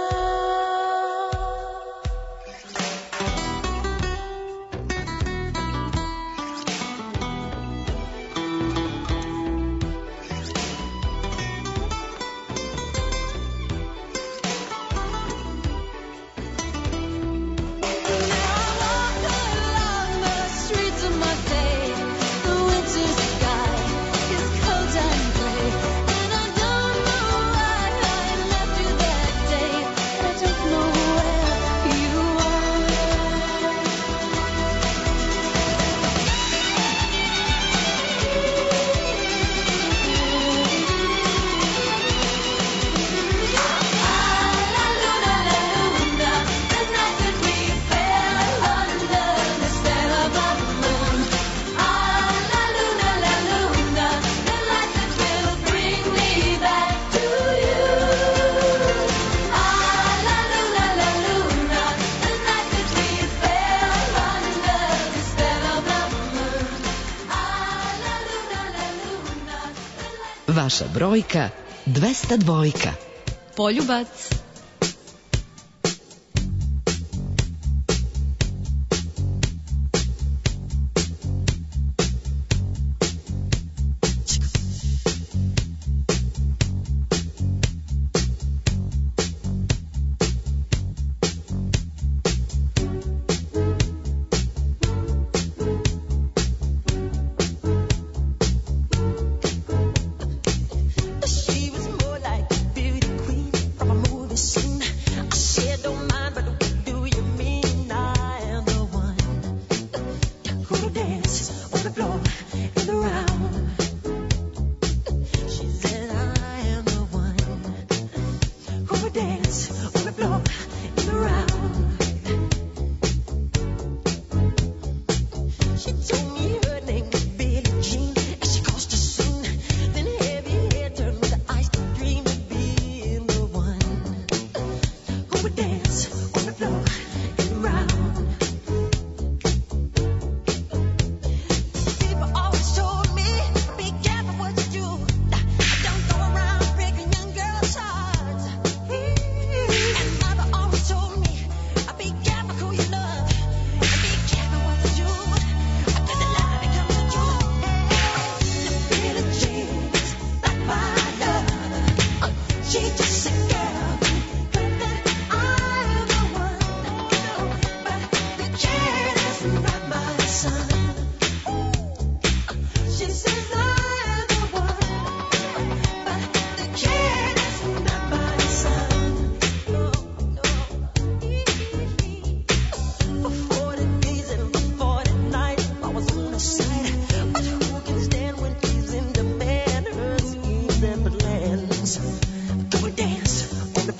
Along the streets of Marseille, the winter sky is cold and gray, and I don't know why I left you that day. I don't know where you are. Ah, la luna, la luna, the night that we fell under the spell of the moon. Ah, la luna, la luna, the light that will bring me back to you. Ah, la luna, la luna, the night that we fell under the spell of the moon. Ah, la luna, la luna, the light. Vaša brojka dvesta dva. Poljubac. She was more like a beauty queen from a movie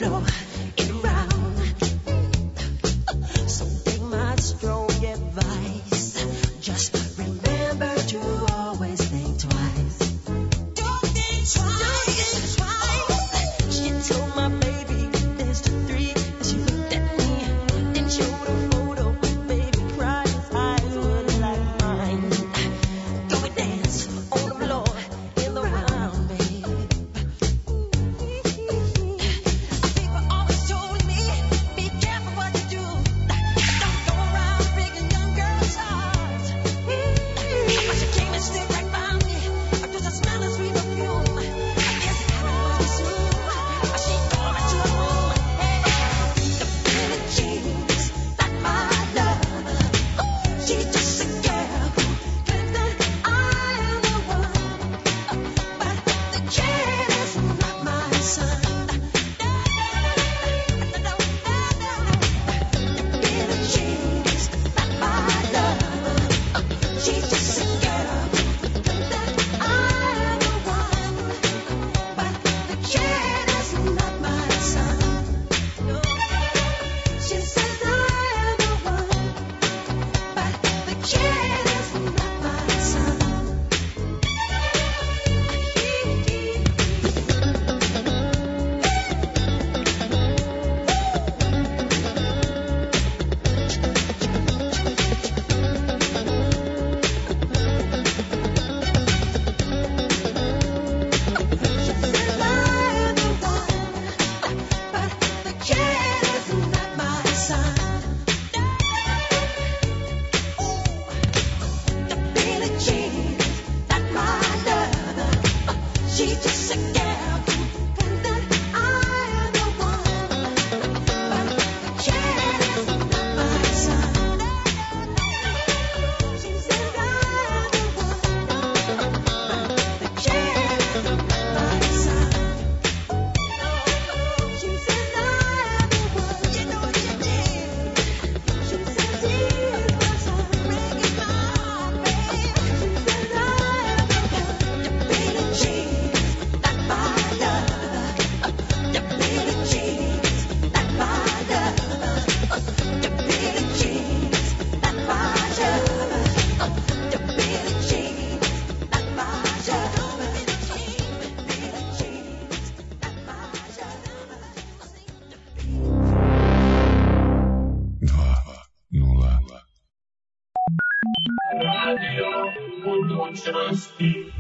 floor and around. So take my strong advice. Just remember to always think twice. Don't think twice. She told my baby there's the three. She looked at me, then showed a photo. Baby cried, his eyes were like mine. Go and dance on the floor in the round, babe. People always told me, be careful what you do. Don't go around breaking young girls' hearts. But she came and stood right by me. I could smell the sweet perfume. I guess it happened was too soon. She called me to her room. The Billie Jean's not my love. She's just a girl who claims that I am the one. But the kid is not my son. Billie Jean's not my love. She's just a girl who claims that I am the one. But the kid is not my son. She says I am the one. But the kid is not my son. She's just a girl who claims that I am the one. But the kid is not my son. She says I am the one. But the kid is not my son. She says I am the one. You know you did. She says he is my son. Breaking my heart, babe. She says I am the one. The Billie Jean's not my love. The Billie Jean's not my love. The Billie Jean's not my love. The Billie Jean's not my love. Billie Jean's not my Dva, nula. Radio budućnosti.